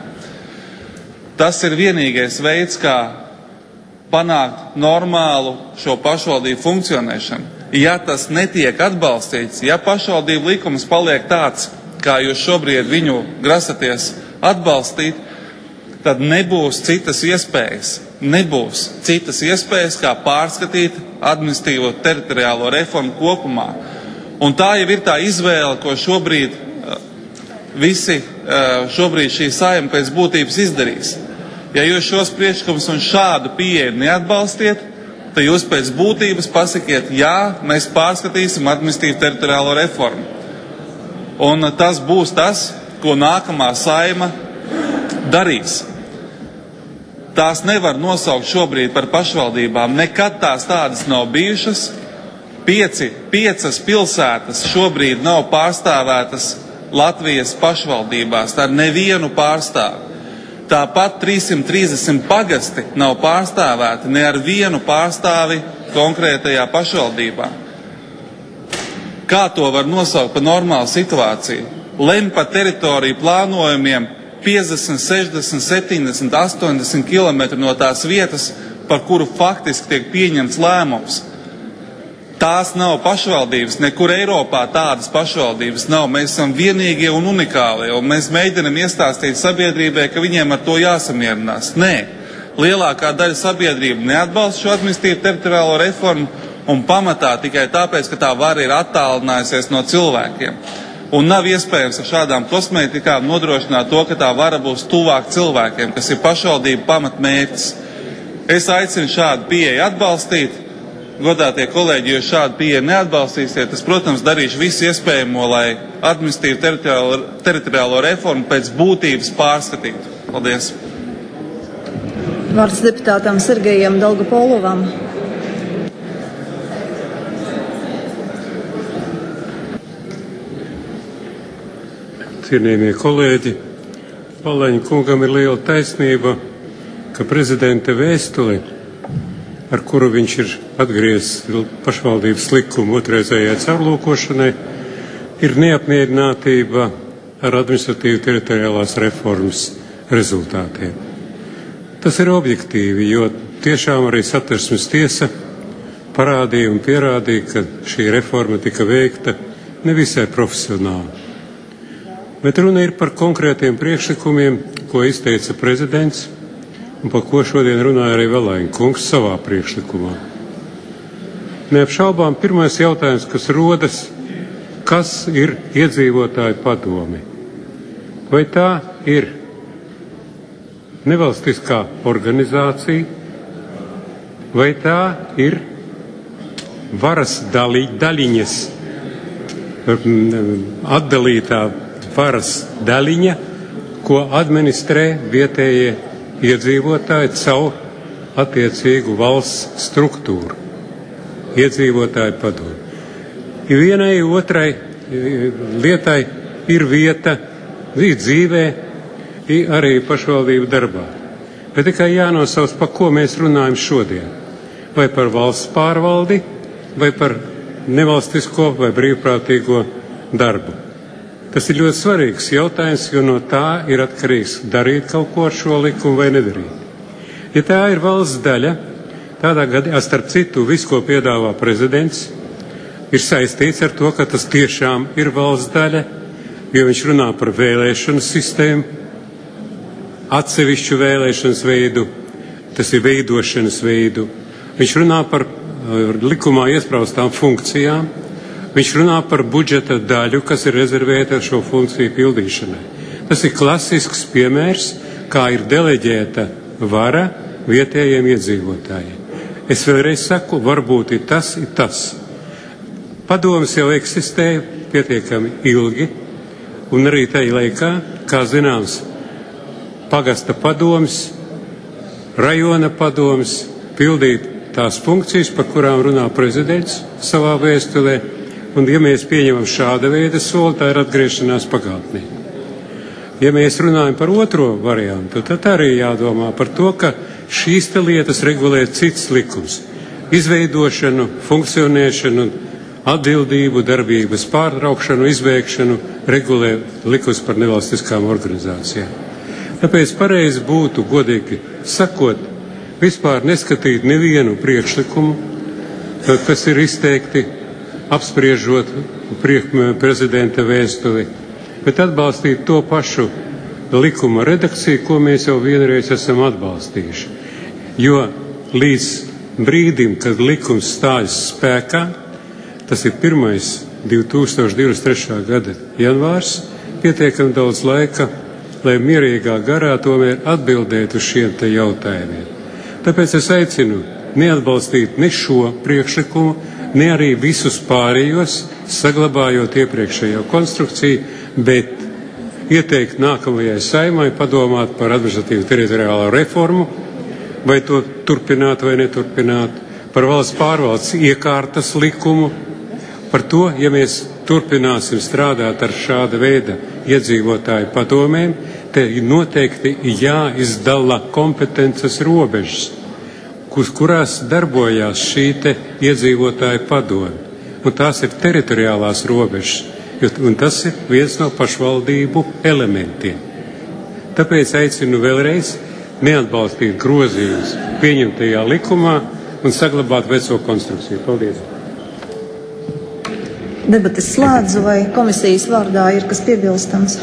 Tas ir vienīgais veids, kā panākt normālu šo pašvaldību funkcionēšanu. Ja tas netiek atbalstīts, ja pašvaldību likums paliek tāds, kā jūs šobrīd viņu grasaties atbalstīt, tad nebūs citas iespējas. Nebūs citas iespējas, kā pārskatīt administratīvo teritoriālo reformu kopumā. Un tā jau ir tā izvēle, ko šobrīd uh, visi uh, šobrīd šī Saeima pēc būtības izdarīs. Ja jūs šos priekšlikumus un šādu pieeju neatbalstiet, tad jūs pēc būtības pasakiet, jā, mēs pārskatīsim administratīvu teritoriālo reformu. Un uh, tas būs tas, ko nākamā Saeima darīs. Tās nevar nosaukt šobrīd par pašvaldībām. Nekad tās tādas nav bijušas. Pieci, piecas pilsētas šobrīd nav pārstāvētas Latvijas pašvaldībās. Tā ar nevienu pārstāvi. Tāpat trīssimt trīsdesmit pagasti nav pārstāvēti ne ar vienu pārstāvi konkrētajā pašvaldībā. Kā to var nosaukt par normālu situāciju? Lem par teritoriju plānojumiem piecdesmit, sešdesmit, septiņdesmit, astoņdesmit kilometri no tās vietas, par kuru faktiski tiek pieņemts lēmums. Tās nav pašvaldības, nekur Eiropā tādas pašvaldības nav. Mēs esam vienīgie un unikālie, un mēs mēģinam iestāstīt sabiedrībai, ka viņiem ar to jāsamierinās. Nē, lielākā daļa sabiedrība neatbalsta šo administratīvu teritoriālo reformu un pamatā tikai tāpēc, ka tā vara ir attālinājusies no cilvēkiem. Un nav iespējams ar šādām kosmētikām nodrošināt to, ka tā vara būs tuvāk cilvēkiem, kas ir pašvaldību pamatmērķis. Es aicinu šādu pieeju atbalstīt. Godātie kolēģi, jo šādu pieeju neatbalstīsiet, es, protams, darīšu visu iespējamo, lai administratīvu teritoriālo, teritoriālo reformu pēc būtības pārskatītu. Paldies! Vārds deputātam Sergejam Dolgopolovam. Cienījamie kolēģi, Palaņa kungam ir liela taisnība, ka prezidenta vēstuli, ar kuru viņš ir atgriezis pašvaldības likumu otrreizējai caurlūkošanai, ir neapmierinātība ar administratīvu teritoriālās reformas rezultātiem. Tas ir objektīvi, jo tiešām arī Satversmes tiesa parādīja un pierādīja, ka šī reforma tika veikta nevisai profesionāli. Bet runa ir par konkrētiem priekšlikumiem, ko izteica prezidents, un par ko šodien runāja arī Velēņa kungs savā priekšlikumā. Neapšaubām pirmais jautājums, kas rodas, kas ir iedzīvotāju padomi? Vai tā ir nevalstiskā organizācija, vai tā ir varas dali, daļiņas, atdalītā varas daļiņa, ko administrē vietējie iedzīvotāji caur attiecīgu valsts struktūru, iedzīvotāju padomu. Vienai otrai lietai ir vieta dzīvē, arī pašvaldību darbā. Bet tikai jānosauc, par ko mēs runājam šodien. Vai par valsts pārvaldi, vai par nevalstisko vai brīvprātīgo darbu. Tas ir ļoti svarīgs jautājums, jo no tā ir atkarīgs darīt kaut ko ar šo likumu vai nedarīt. Ja tā ir valsts daļa, tādā gadījumā, starp citu, viss, ko piedāvā prezidents, ir saistīts ar to, ka tas tiešām ir valsts daļa, jo viņš runā par vēlēšanu sistēmu, atsevišķu vēlēšanas veidu, tas ir veidošanas veidu. Viņš runā par uh, likumā iespraustām funkcijām. Viņš runā par budžeta daļu, kas ir rezervēta šo funkciju pildīšanai. Tas ir klasisks piemērs, kā ir deleģēta vara vietējiem iedzīvotājiem. Es vēlreiz saku, varbūt ir tas, ir tas. Padomas jau eksistē pietiekami ilgi, un arī tajā laikā, kā zināms, pagasta padomas, rajona padomas pildīt tās funkcijas, par kurām runā prezidents savā vēstulē. Un ja mēs pieņemam šāda veida soli, tā ir atgriešanās pagātnē. Ja mēs runājam par otro variantu, tad arī jādomā par to, ka šīs te lietas regulē cits likums. Izveidošanu, funkcionēšanu, atbildību, darbības pārtraukšanu, izbeigšanu regulē likums par nevalstiskām organizācijām. Tāpēc pareizi būtu, godīgi sakot, vispār neskatīt nevienu priekšlikumu, kas ir izteikti apspriežot prezidenta vēstuli, bet atbalstīt to pašu likuma redakciju, ko mēs jau vienreiz esam atbalstījuši. Jo līdz brīdim, kad likums stājas spēkā, tas ir pirmais divi tūkstoši divdesmit trešā gada janvārs, pietiekami daudz laika, lai mierīgā garā tomēr atbildētu uz šiem te jautājumiem. Tāpēc es aicinu neatbalstīt ne šo priekšlikumu, ne arī visus pārējos, saglabājot iepriekšējo konstrukciju, bet ieteikt nākamajai Saeimai padomāt par administratīvu teritoriālo reformu, vai to turpināt vai neturpināt, par valsts pārvaldes iekārtas likumu, par to, ja mēs turpināsim strādāt ar šāda veida iedzīvotāju padomēm, te noteikti jāizdala kompetences robežas, uz kurās darbojās šī te iedzīvotāju padome. Un tās ir teritoriālās robežas, un tas ir viens no pašvaldību elementiem. Tāpēc aicinu vēlreiz neatbalstīt grozījumus pieņemtajā likumā un saglabāt veco konstrukciju. Paldies! Debates slēdzu, vai komisijas vārdā ir kas piebilstams?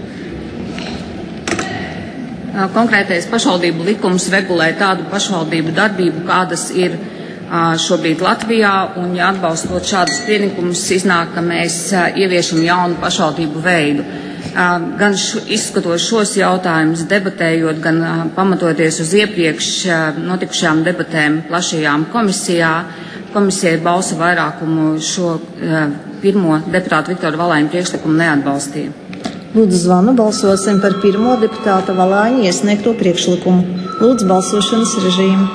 Konkrētais pašvaldību likums regulē tādu pašvaldību darbību, kādas ir šobrīd Latvijā, un ja atbalstot šādus priekšlikumus, iznāk, ka mēs ieviešam jaunu pašvaldību veidu. gan š, izskatot šos jautājumus, debatējot, gan pamatoties uz iepriekš notikušajām debatēm plašajām komisijā, komisija balsu vairākumu šo pirmo deputātu Viktoru Valaiņu priekšlikumu neatbalstīja. Lūdzu zvanu, balsosim par pirmo deputāta Valaiņa iesniegto priekšlikumu. Lūdzu balsošanas režīmu.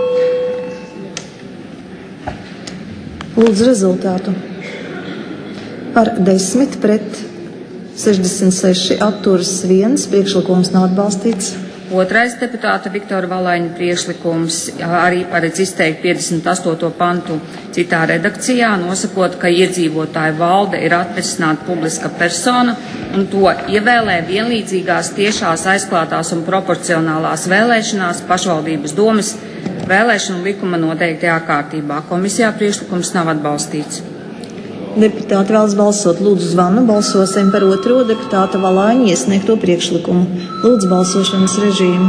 Lūdzu rezultātu. Par desmit pret sešdesmit seši atturas viens, priekšlikums nav atbalstīts. Otrais deputāta Viktora Valaiņa priekšlikums arī paredz izteikt piecdesmit astoto pantu citā redakcijā, nosakot, ka iedzīvotāju valde ir atvesināta publiska persona un to ievēlē vienlīdzīgās, tiešās, aizklātās un proporcionālās vēlēšanās pašvaldības domes vēlēšanu likuma noteiktajā kārtībā. Komisijā priekšlikums nav atbalstīts. Deputāti vēlas balsot. Lūdzu zvanu, balsosim par otro deputāta Valaiņa iesniegto priekšlikumu. Lūdzu balsošanas režīmu.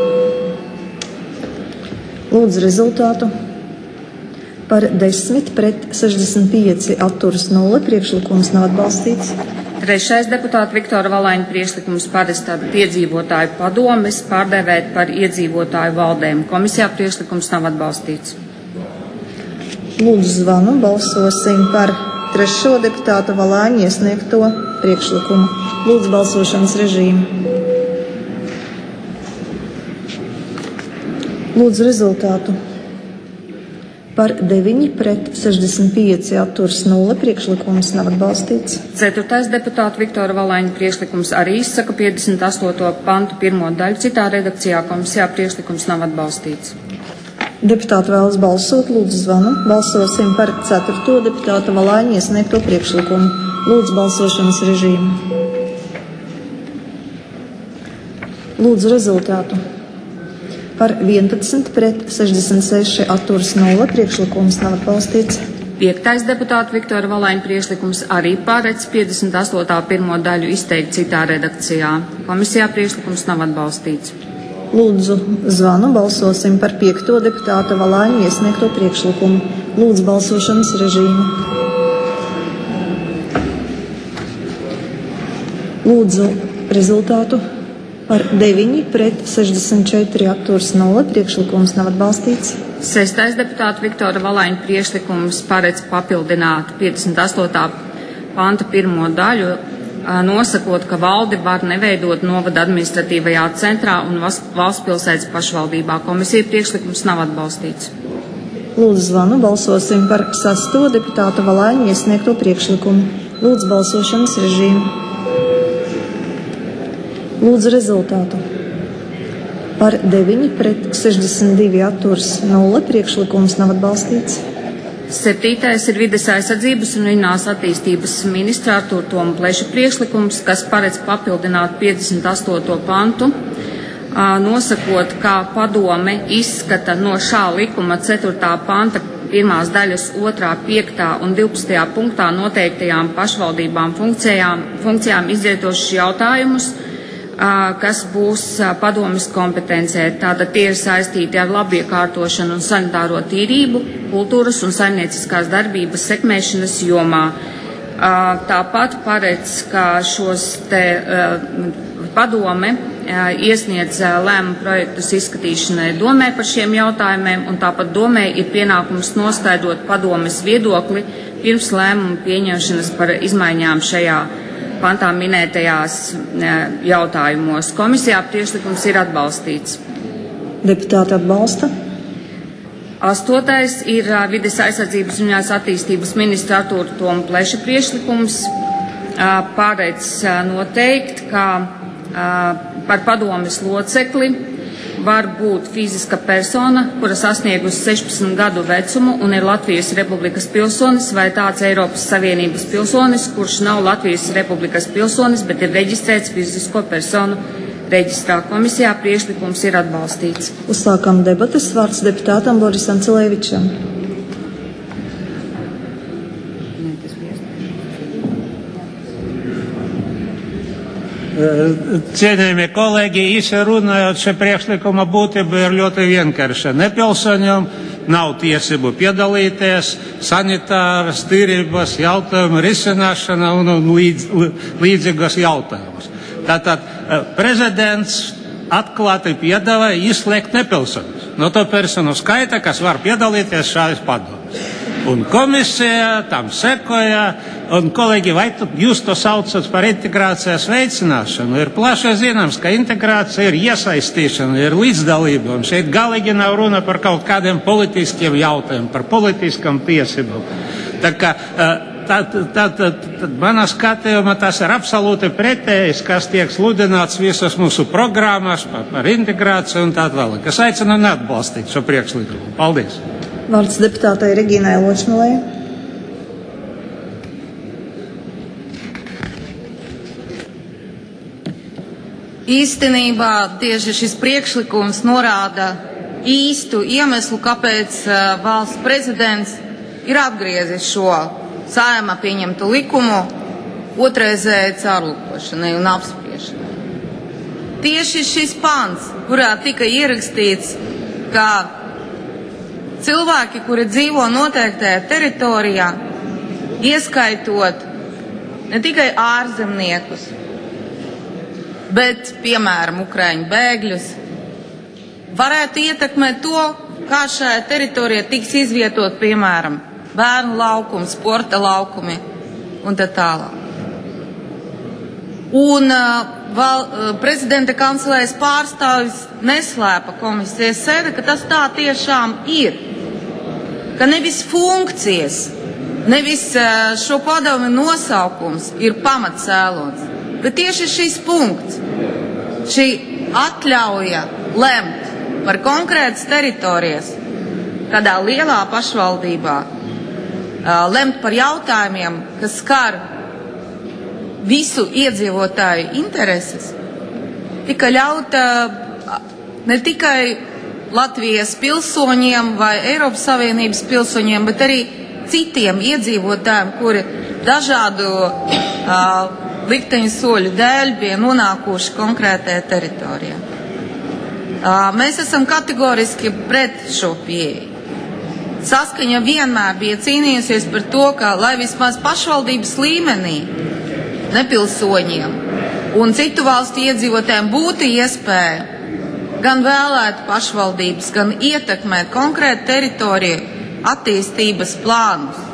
Lūdzu rezultātu. Par desmit pret sešdesmit pieci atturas nulle, priekšlikums nav atbalstīts. Trešais deputāta Viktora Valaiņa priekšlikums paredz tādu iedzīvotāju padomes pārdēvēt par iedzīvotāju valdēm. Komisijā priekšlikums nav atbalstīts. Lūdzu zvanu, balsosim par trešo deputāta Valaiņa iesniegto priekšlikumu. Lūdzu balsošanas režīmu. Lūdzu rezultātu. Par deviņi pret sešdesmit pieci atturas nulle, priekšlikums nav atbalstīts. Ceturtais deputāta Viktora Valaiņa priekšlikums arī izsaka piecdesmit astoto pantu pirmo daļu citā redakcijā. Komisijā priekšlikums nav atbalstīts. Deputāti vēlas balsot. Lūdzu zvanu. Balsosim par ceturto deputāta Valaiņa iesniegto priekšlikumu. Lūdzu balsošanas režīmu. Lūdzu rezultātu. Par vienpadsmit pret sešdesmit seši atturas nulle, priekšlikums nav atbalstīts. Piektais deputāta Viktora Valaiņa priekšlikums arī paredz piecdesmit astotā pirmo daļu izteikt citā redakcijā. Komisijā priekšlikums nav atbalstīts. Lūdzu zvanu, balsosim par piekto deputāta Valaiņa iesniegto priekšlikumu. Lūdzu balsošanas režīmu. Lūdzu rezultātu. Par deviņi pret sešdesmit četri atturas nulle, priekšlikums nav atbalstīts. Sestais deputāta Viktora Valaiņa priekšlikums paredz papildināt piecdesmit astotā panta pirmo daļu, nosakot, ka valdi var neveidot novada administratīvajā centrā un valsts pilsētas pašvaldībā. Komisija priekšlikums nav atbalstīts. Lūdzu zvanu, balsosim par sesto deputāta Valaiņa iesniegto priekšlikumu. Lūdzu balsošanas režīmu. Lūdzu rezultātu. Par deviņi pret sešdesmit divi atturas nulle, priekšlikums nav atbalstīts. Septītais ir vides aizsardzības un reģionālās attīstības ministra Artūra Toma Pleša priekšlikums, kas paredz papildināt piecdesmit astoto pantu, nosakot, kā padome izskata no šā likuma ceturtā panta pirmās daļas otrā, piektā un divpadsmitajā punktā noteiktajām pašvaldībām funkcijām, funkcijām izrietošus jautājumus, kas būs padomes kompetencē. Tātad tie ir saistīti ar labiekārtošanu un sanitāro tīrību, kultūras un saimnieciskās darbības sekmēšanas jomā. Tāpat paredz, ka šos te padome iesniedz lēmumu projektus izskatīšanai domē par šiem jautājumiem, un tāpat domē ir pienākums noskaidrot padomes viedokli pirms lēmumu pieņemšanas par izmaiņām šajā pantā minētajās jautājumos. Komisijā priekšlikums ir atbalstīts. Deputāti atbalsta. Astotais ir vides aizsardzības un reģionālās attīstības ministra Artūra Toma Pleša priekšlikums. Paredz noteikt, ka par padomes locekli var būt fiziska persona, kura sasniegusi sešpadsmit gadu vecumu un ir Latvijas Republikas pilsonis vai tāds Eiropas Savienības pilsonis, kurš nav Latvijas Republikas pilsonis, bet ir reģistrēts fizisko personu reģistrā. Komisijā priekšlikums ir atbalstīts. Uzsākam debates. Vārds deputātam Borisam Cilēvičam. Cienījamie kolēģi, īsi runājot, šī priekšlikuma būtība ir ļoti vienkārša. Ne pilsoņiem nav tiesību piedalīties sanitāras, tīrības jautājumu risināšanā un, un līdz, līdzīgas jautājumus. Tātad prezidents atklāti piedāvāja izslēgt nepilsoņus no to personu skaita, kas var piedalīties šādas padomas. Un komisija tam sekoja, un kolēģi, vai tu, jūs to saucat par integrācijas veicināšanu? Ir plaši zināms, ka integrācija ir iesaistīšana, ir līdzdalība, un šeit galīgi nav runa par kaut kādiem politiskiem jautājumiem, par politiskām tiesībām. Tā kā Tad, tad, tad, tad manā skatījumā tas ir absolūti pretējs, kas tiek sludināts visas mūsu programmas par, par integrāciju un tā tālāk. Es aicinu neatbalstīt šo priekšlikumu. Paldies. Vārds deputātei Regīnai Ločmelei. Īstenībā tieši šis priekšlikums norāda īstu iemeslu, kāpēc uh, valsts prezidents ir apgriezis šo Saeimā pieņemtu likumu otrreizēji caurlūkošanai un apspriešanai. Tieši šis pants, kurā tika ierakstīts, ka cilvēki, kuri dzīvo noteiktajā teritorijā, ieskaitot ne tikai ārzemniekus, bet, piemēram, ukraiņu bēgļus, varētu ietekmēt to, kā šajā teritorijā tiks izvietot, piemēram, bērnu laukumi, sporta laukumi un tā tālāk. Un uh, val, uh, prezidenta kancelējas pārstāvis neslēpa komisijas sēde, ka tas tā tiešām ir. Ka nevis funkcijas, nevis uh, šo padomu nosaukums ir pamatcēlons, bet tieši šis punkts, šī atļauja lemt par konkrētas teritorijas, kādā lielā pašvaldībā, lemt par jautājumiem, kas skar visu iedzīvotāju intereses, tika ļauta ne tikai Latvijas pilsoņiem vai Eiropas Savienības pilsoņiem, bet arī citiem iedzīvotājiem, kuri dažādu uh, likteņu soļu dēļ bija nonākuši konkrētajā teritorijā. Uh, mēs esam kategoriski pret šo pieeju. Saskaņa vienmēr bija cīnījusies par to, ka, lai vismaz pašvaldības līmenī nepilsoņiem un citu valstu iedzīvotājiem būtu iespēja gan vēlēt pašvaldības, gan ietekmēt konkrētu teritoriju attīstības plānus.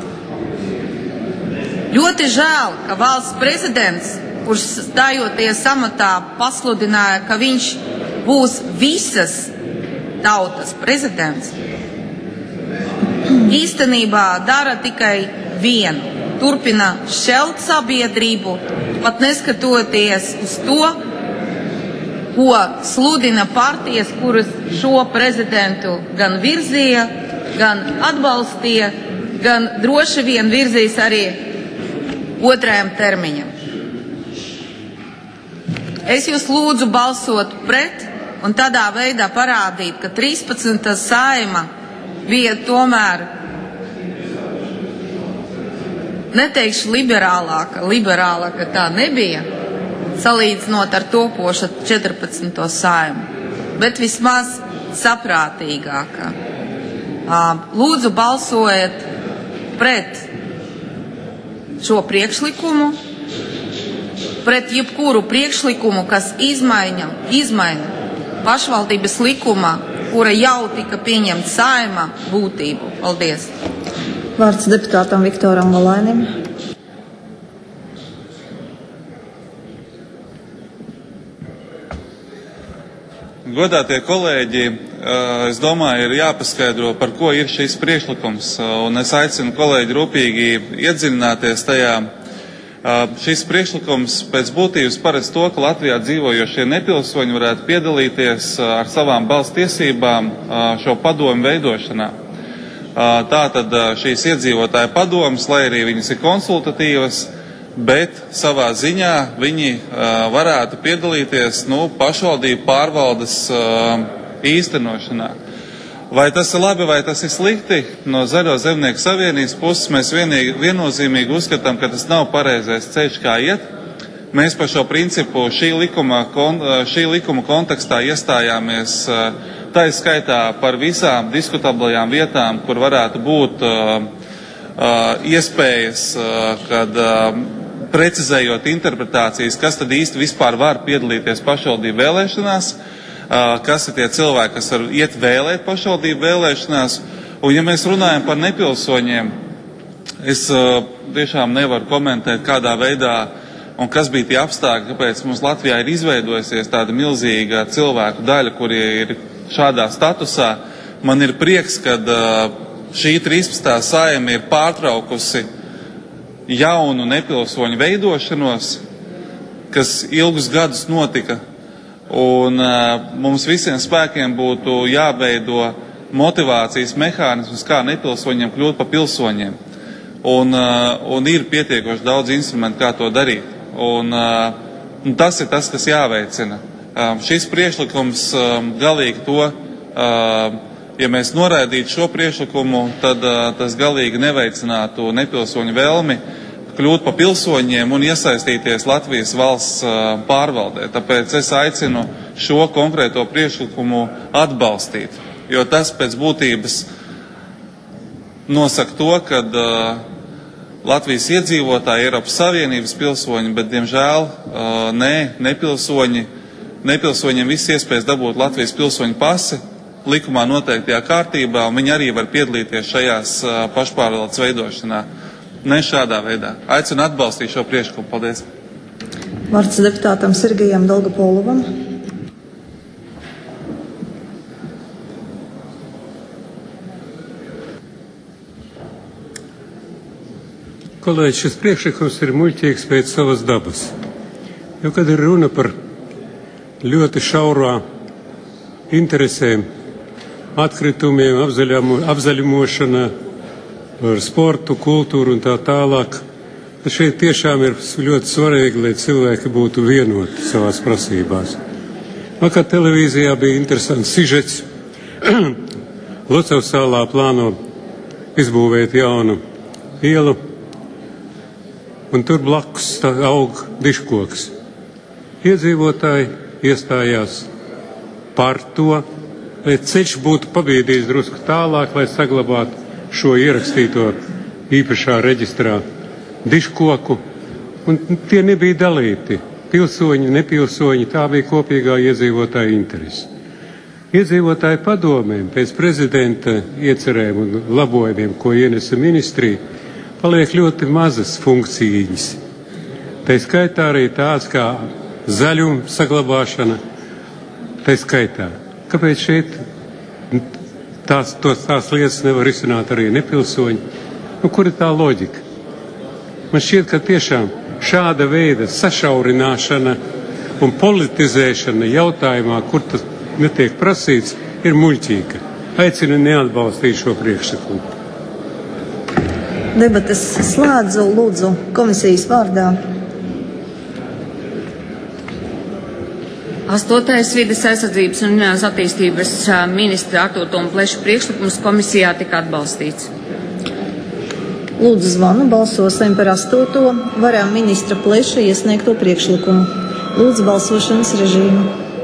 Ļoti žēl, ka valsts prezidents, kurš stājoties amatā pasludināja, ka viņš būs visas tautas prezidents, īstenībā dara tikai vienu. Turpina šķelt sabiedrību, pat neskatoties uz to, ko sludina partijas, kuras šo prezidentu gan virzīja, gan atbalstīja, gan droši vien virzīs arī otrajam termiņam. Es jūs lūdzu balsot pret un tādā veidā parādīt, ka trīspadsmitā Saeima bija tomēr, neteikšu liberālāka, liberālāka tā nebija, salīdzinot ar topošu četrpadsmito Saeimu, bet vismaz saprātīgāka. Lūdzu balsojiet pret šo priekšlikumu, pret jebkuru priekšlikumu, kas izmaiņa, izmaiņa pašvaldības likuma, kura jau tika pieņemta Saeimā, būtību. Paldies. Vārds deputātam Viktoram Valainim. Godātie kolēģi, es domāju, ir jāpaskaidro, par ko ir šīs priekšlikums, un es aicinu kolēģi rūpīgi iedziļināties tajā. Šis priekšlikums pēc būtības paredz to, ka Latvijā dzīvojošie nepilsoņi varētu piedalīties ar savām balss tiesībām šo padomu veidošanā. Tātad šīs iedzīvotāju padomas, lai arī viņas ir konsultatīvas, bet savā ziņā viņi varētu piedalīties nu, pašvaldību pārvaldes īstenošanā. Vai tas ir labi, vai tas ir slikti? No Zaļo zemnieku savienības puses mēs vienīgi, viennozīmīgi uzskatām, ka tas nav pareizais ceļš, kā iet. Mēs par šo principu šī likuma, šī likuma kontekstā iestājāmies tā ir skaitā par visām diskutablajām vietām, kur varētu būt uh, uh, iespējas, uh, kad uh, precizējot interpretācijas, kas tad īsti vispār var piedalīties pašvaldību vēlēšanās, uh, kas ir tie cilvēki, kas var iet vēlēt pašvaldību vēlēšanās. Un ja mēs runājam par nepilsoņiem, es uh, tiešām nevaru komentēt, kādā veidā un kas bija tie apstākļi, kāpēc mums Latvijā ir izveidojusies tāda milzīga cilvēku daļa, kuri ir šādā statusā. Man ir prieks, ka uh, šī trīspadsmitā saeima ir pārtraukusi jaunu nepilsoņu veidošanos, kas ilgus gadus notika. Un uh, mums visiem spēkiem būtu jāveido motivācijas mehānismus, kā nepilsoņiem kļūt par pilsoņiem. Un, uh, un ir pietiekoši daudz instrumentu, kā to darīt. Un, uh, un tas ir tas, kas jāveicina. Um, šis priekšlikums um, galīgi to, uh, ja mēs noraidītu šo priekšlikumu, tad uh, tas galīgi neveicinātu nepilsoņu vēlmi kļūt par pilsoņiem un iesaistīties Latvijas valsts uh, pārvaldē. Tāpēc es aicinu šo konkrēto priekšlikumu atbalstīt, jo tas pēc būtības nosaka to, ka uh, Latvijas iedzīvotāji ir Eiropas Savienības pilsoņi, bet, diemžēl, uh, nē, nepilsoņi, nepilsoņiem viss iespējas dabūt Latvijas pilsoņu pasi likumā noteiktajā kārtībā, un viņi arī var piedalīties šajās uh, pašpārvaldes veidošanā. Ne šādā veidā. Aicinu atbalstīt šo priekšlikumu. Paldies. Vārds deputātam Sergejam Dolgopolovam. Kolēģi, šis priekšlikums ir muļķīgs pēc savas dabas. Jo, kad ir runa par ļoti šaurā interesēm, atkritumiem, apzaļumošana, par sportu, kultūru un tā tālāk, tad šeit tiešām ir ļoti svarīgi, lai cilvēki būtu vienoti savās prasībās. Vakar televīzijā bija interesants sižets. Locavas salā plāno izbūvēt jaunu ielu, un tur blakus aug diškoks. Iedzīvotāji iestājās par to, lai ceļš būtu pabiedījis drusku tālāk, lai saglabātu šo ierakstīto īpašā reģistrā diškoku, un tie nebija dalīti. Pilsoņi, nepilsoņi, tā bija kopīgā iedzīvotāja interese. Iedzīvotāju padomēm pēc prezidenta iecerēm un labojumiem, ko ienesa ministrija, paliek ļoti mazas funkcijas. Tā skaitā arī tāds kā zaļuma saglabāšana. Tā skaitā. Kāpēc šeit tās, tos, tās lietas nevar izsināt arī nepilsoņi? Nu, kur ir tā loģika? Man šķiet, ka tiešām šāda veida sašaurināšana un politizēšana jautājumā, kur tas netiek prasīts, ir muļķīga. Aicinu neatbalstīt šo priekšlikumu. Debates slēdzu, lūdzu, komisijas vārdā. Astotais vides aizsardzības un attīstības ministra Artūra Toma Pleša priekšlikums komisijā tika atbalstīts. Lūdzu zvanu, balsosim par astoto varām ministra Pleša iesniegto priekšlikumu. Lūdzu balsošanas režīmu.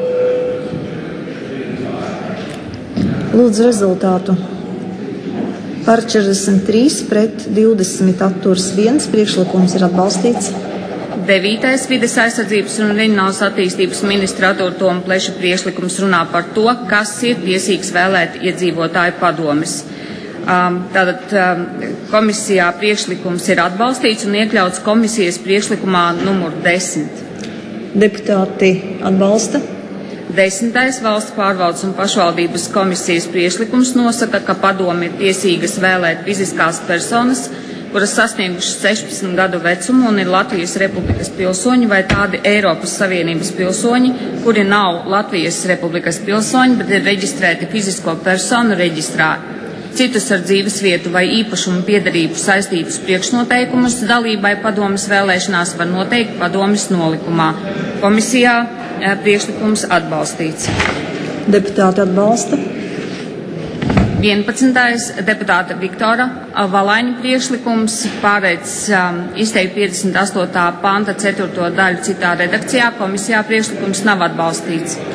Lūdzu rezultātu. Par četrdesmit trīs pret divdesmit atturs viens priekšlikums ir atbalstīts. Devītais vides aizsardzības un reģionālās attīstības ministra Artūra Toma Pleša priekšlikums runā par to, kas ir tiesīgs vēlēt iedzīvotāju padomes. Um, tātad um, komisijā priekšlikums ir atbalstīts un iekļauts komisijas priekšlikumā numur desmit. Deputāti atbalsta. Desmitais valsts pārvaldes un pašvaldības komisijas priekšlikums nosaka, ka padome ir tiesīgas vēlēt fiziskās personas, kuras sasniegušas sešpadsmit gadu vecumu un ir Latvijas Republikas pilsoņi vai tādi Eiropas Savienības pilsoņi, kuri nav Latvijas Republikas pilsoņi, bet ir reģistrēti fizisko personu reģistrā. Citus ar dzīves vietu vai īpašumu piederību saistītus priekšnoteikumus dalībai padomes vēlēšanās var noteikt padomes nolikumā. Komisijā priekšlikums atbalstīts. Deputāti atbalsta. vienpadsmitais deputāta Viktora Valaņa priekšlikums pārēc um, izteikt piecdesmit astotā panta ceturto daļu citā redakcijā. Komisijā priekšlikums nav atbalstīts.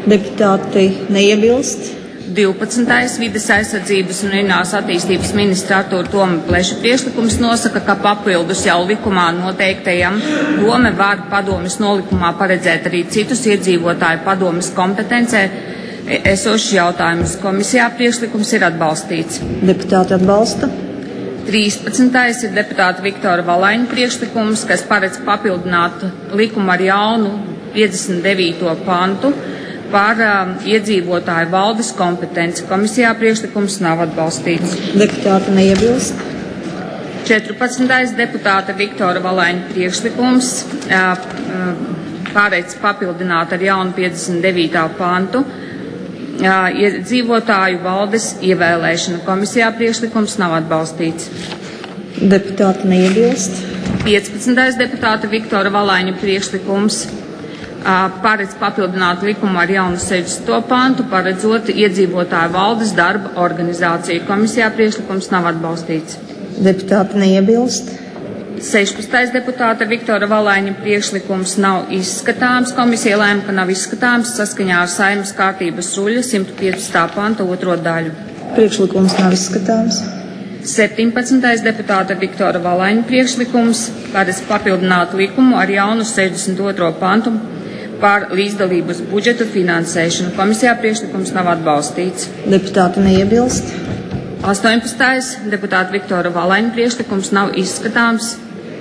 Deputāti neiebilst. divpadsmitais Vides aizsardzības un reģionālās attīstības ministra Artūra Toma Pleša priekšlikums nosaka, ka papildus jau likumā noteiktajam dome var padomes nolikumā paredzēt arī citus iedzīvotāju padomes kompetencē esošus jautājumus. Komisijā priekšlikums ir atbalstīts. Deputāti atbalsta. trīspadsmitais ir deputāta Viktora Valaina priekšlikums, kas paredz papildināt likumu ar jaunu piecdesmit devīto pantu par um, iedzīvotāju valdes kompetenci. Komisijā priekšlikums nav atbalstīts. Deputāti neiebilst. četrpadsmitais deputāta Viktora Valaina priekšlikums uh, uh, paredz papildināt ar jaunu piecdesmit devīto pantu uh, iedzīvotāju valdes ievēlēšanu. Komisijā priekšlikums nav atbalstīts. Deputāti neiebilst. piecpadsmitais deputāta Viktora Valaina priekšlikums paredz papildināt likumu ar jaunu sešdesmito pantu, paredzot iedzīvotāju valdes darba organizāciju. Komisijā priekšlikums nav atbalstīts. Deputāti neiebilst. sešpadsmitais deputāta Viktora Valaina priekšlikums nav izskatāms. Komisija lēma, ka nav izskatāms saskaņā ar Saeimas kārtības ruļa simt piecpadsmitā panta otro daļu. Priekšlikums nav izskatāms. septiņpadsmitais deputāta Viktora Valaina priekšlikums paredz papildināt likumu ar jaunu sešdesmit otro pantu par līdzdalības budžetu finansēšanu. Komisijā priekšlikums nav atbalstīts. Deputāti neiebilst. astoņpadsmitais deputāta Viktora Valaina priekšlikums nav izskatāms.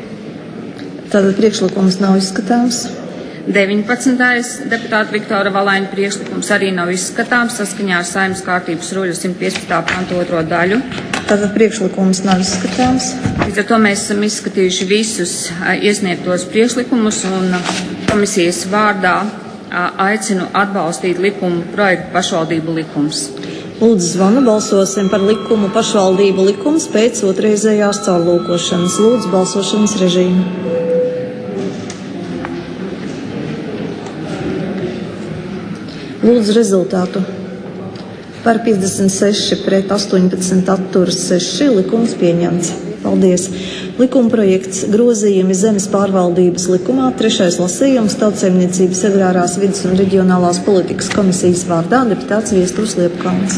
Tātad priekšlikums nav izskatāms. deviņpadsmitais deputāta Viktora Valaina priekšlikums arī nav izskatāms saskaņā ar Saeimas kārtības ruļu simt piecpadsmitā panta otro daļu. Tātad priekšlikums nav izskatāms. Līdz ar to mēs esam izskatījuši visus iesniegtos priekšlikumus un komisijas vārdā aicinu atbalstīt likumu projektu pašvaldību likums. Lūdzu zvanu, balsosim par likumu pašvaldību likums pēc otrreizējās caurlūkošanas. Lūdzu balsošanas režīmu. Lūdzu rezultātu. Par piecdesmit seši pret astoņpadsmit atturas seši likums pieņemts. Paldies. Likuma projekts grozījumi zemes pārvaldības likumā, trešais lasījums, Tautsaimniecības agrārās vides un reģionālās politikas komisijas vārdā deputāts Viesturs Liepkalns.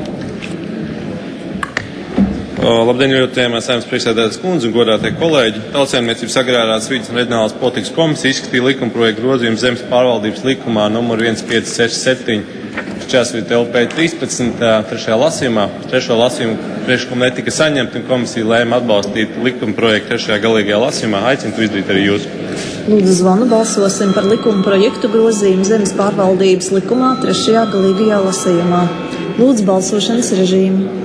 Labdien, jūtējumā Saeimas priekšsēdētājas kundze un godātie kolēģi. Tautsaimniecības agrārās vides un reģionālās politikas komisija izskatīja likuma projektu grozījumu zemes pārvaldības likumā numur viens pieci seši septiņi šķērsvītra L P trīspadsmit trešajā lasījumā. Trešo lasījumu priekšlikumu netika saņemti un komisija lēma atbalstīt likuma projektu trešajā galīgajā lasījumā. Aicinu to izdarīt arī jūs. Lūdzu zvanu, balsosim par likuma projektu grozījumu zemes pārvaldības likumā trešajā galīgajā lasījumā. Lūdzu balsošanas režīmu.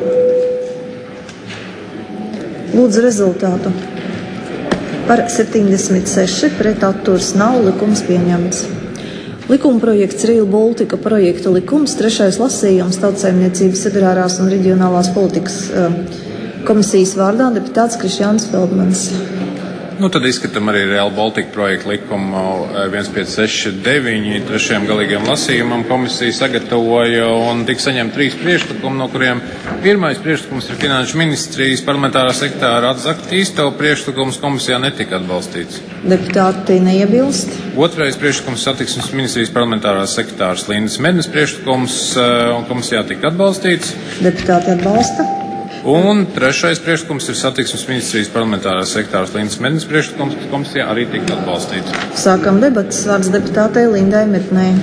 Lūdzu rezultātu. Par septiņdesmit seši pret atturas nav, likums pieņemts. Likuma projekts Rail Baltica projekta likums, trešais lasījums, Tautsaimniecības agrārās un reģionālās politikas uh, komisijas vārdā deputāts Krišjāns Feldmans. Nu, tad izskatām arī Rail Baltica projekta likumu viens pieci seši deviņi trešajam galīgajam lasījumam komisija sagatavoja un tika saņemt trīs priekšlikumi, no kuriem pirmais priekšlikums ir Finanšu ministrijas parlamentārā sektāra attīstību priekšlikums komisijā netika atbalstīts. Deputāti neiebilst. Otrais priekšlikums satiksmes ministrijas parlamentārās sektāras Lindas Mednes priekšlikums un komisijā tika atbalstīts. Deputāti atbalsta. Un trešais priekšlikums ir satiksmes ministrijas parlamentārās sektāras Lindas Mednes priekšlikums, kas komisijā arī tika atbalstīts. Sākam debatas. Vārds deputātei Lindai Mednei.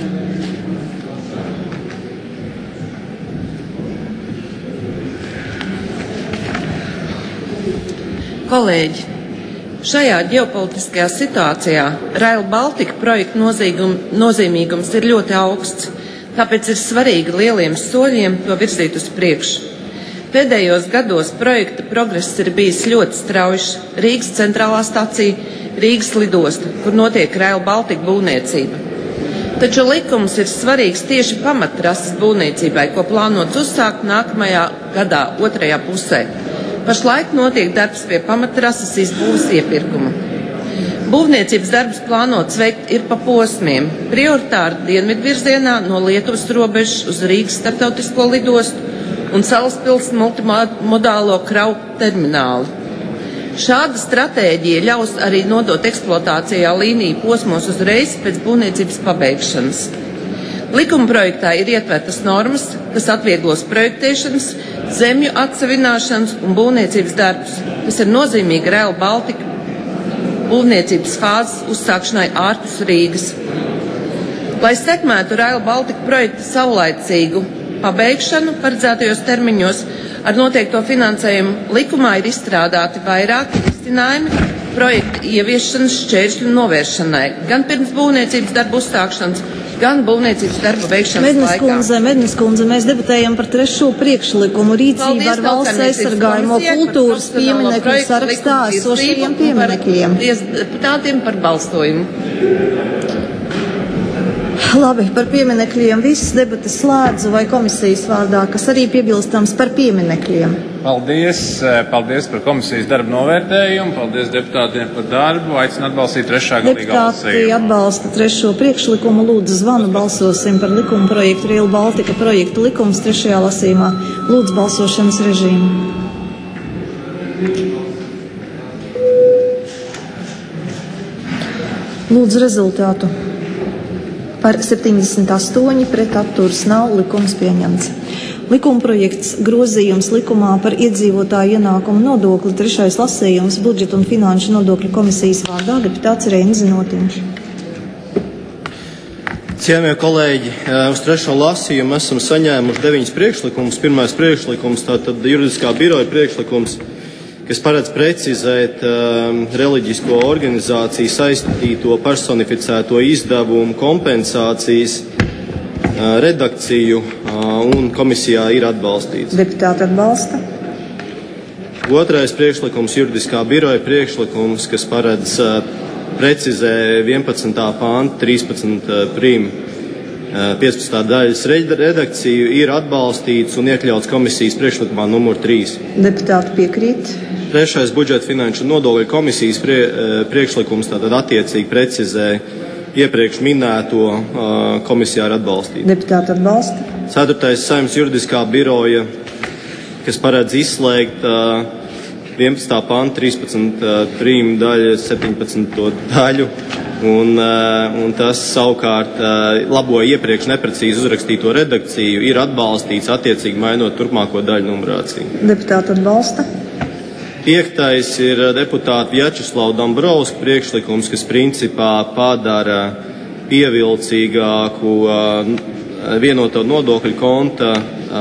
Kolēģi, šajā ģeopolitiskajā situācijā Rail Baltica projekta nozīmīgums ir ļoti augsts, tāpēc ir svarīgi lieliem soļiem to virzīt uz priekšu. Pēdējos gados projekta progress ir bijis ļoti strauji. Rīgas centrālā stacija, Rīgas lidosta, kur notiek Rail Baltica būvniecība. Taču likums ir svarīgs tieši pamattrases būvniecībai, ko plānots uzsākt nākamajā gadā otrajā pusē. Pašlaik notiek darbs pie pamattrases izbūves iepirkuma. Būvniecības darbs plānots veikt ir pa posmiem. Prioritāri dienvidvirzienā no Lietuvas robežas uz Rīgas starptautisko lidostu un Salaspils multimodālo kravu terminālu. Šāda stratēģija ļaus arī nodot eksploatācijā līniju posmos uzreiz pēc būvniecības pabeigšanas. Likuma projektā ir ietvertas normas, kas atvieglos projektēšanas, zemju atsevināšanas un būvniecības darbus. Tas ir nozīmīgi Rail Baltica būvniecības fāzes uzsākšanai ārpus Rīgas. Lai sekmētu Rail Baltica projekta saulaicīgu pabeigšanu paredzētajos termiņos ar noteikto finansējumu, likumā ir izstrādāti vairāki risinājumi projekta ieviešanas šķēršļu novēršanai, gan pirms būvniecības darbu uzsākšanas, gan būvniecības darbu veikšanas Mednes laikā. kundze, Mednes kundze, mēs debatējam par trešo priekšlikumu rīcību ar valsts aizsargājumu kultūras pieminekļu sarakstā esošajiem pieminekļiem. Paldies deputātiem par balstojumu. Labi, par pieminekļiem viss debatas slēdzu vai komisijas vārdā, kas arī piebilstams par pieminekļiem. Paldies, paldies par komisijas darbu novērtējumu, paldies deputātiem par darbu, aicinu atbalstīt trešā galīgā Deputāti lasījumu. atbalsta trešo priekšlikumu, lūdzu zvanu, balsosim par likuma projektu Rail Baltica projektu likums trešajā lasījumā. Lūdzu balsošanas režīmu. Lūdzu rezultātu. Par septiņdesmit astoņi pret atturas nav, likums pieņemts. Likumprojekts grozījums likumā par iedzīvotāju ienākumu nodokli trešais lasījums budžeta un finanšu nodokļu komisijas vārdā deputāts Reinis Zinotiņš. Cienījamie kolēģi, uz trešo lasījumu esam saņēmuši deviņas priekšlikumus. Pirmais priekšlikums, tātad juridiskā biroja priekšlikums, kas paredz precizēt um, reliģisko organizāciju saistīto personificēto izdevumu kompensācijas uh, redakciju uh, un komisijā ir atbalstīts. Deputāti atbalsta. Otrais priekšlikums, juridiskā biroja priekšlikums, kas paredz uh, precizē vienpadsmitā pānta trīspadsmitā prim uh, piecpadsmitā daļas redakciju, ir atbalstīts un iekļauts komisijas priekšlikumā numur trīs. Deputāti piekrīt. Trešais budžeta finanšu nodokļu komisijas prie, priekšlikums tātad attiecīgi precizē iepriekš minēto uh, komisijā ir atbalstīt. Deputāti atbalsta. Ceturtais Saeimas juridiskā biroja, kas paredz izslēgt uh, vienpadsmitā panta trīspadsmitā prim daļa septiņpadsmito daļu, un, uh, un tas savukārt uh, labo iepriekš neprecīzi uzrakstīto redakciju, ir atbalstīts attiecīgi mainot turpmāko daļu numerāciju. Deputāti atbalsta. Piektais ir deputāta Vjačeslava Dombrovska priekšlikums, kas principā padara pievilcīgāku uh, vienoto nodokļu konta,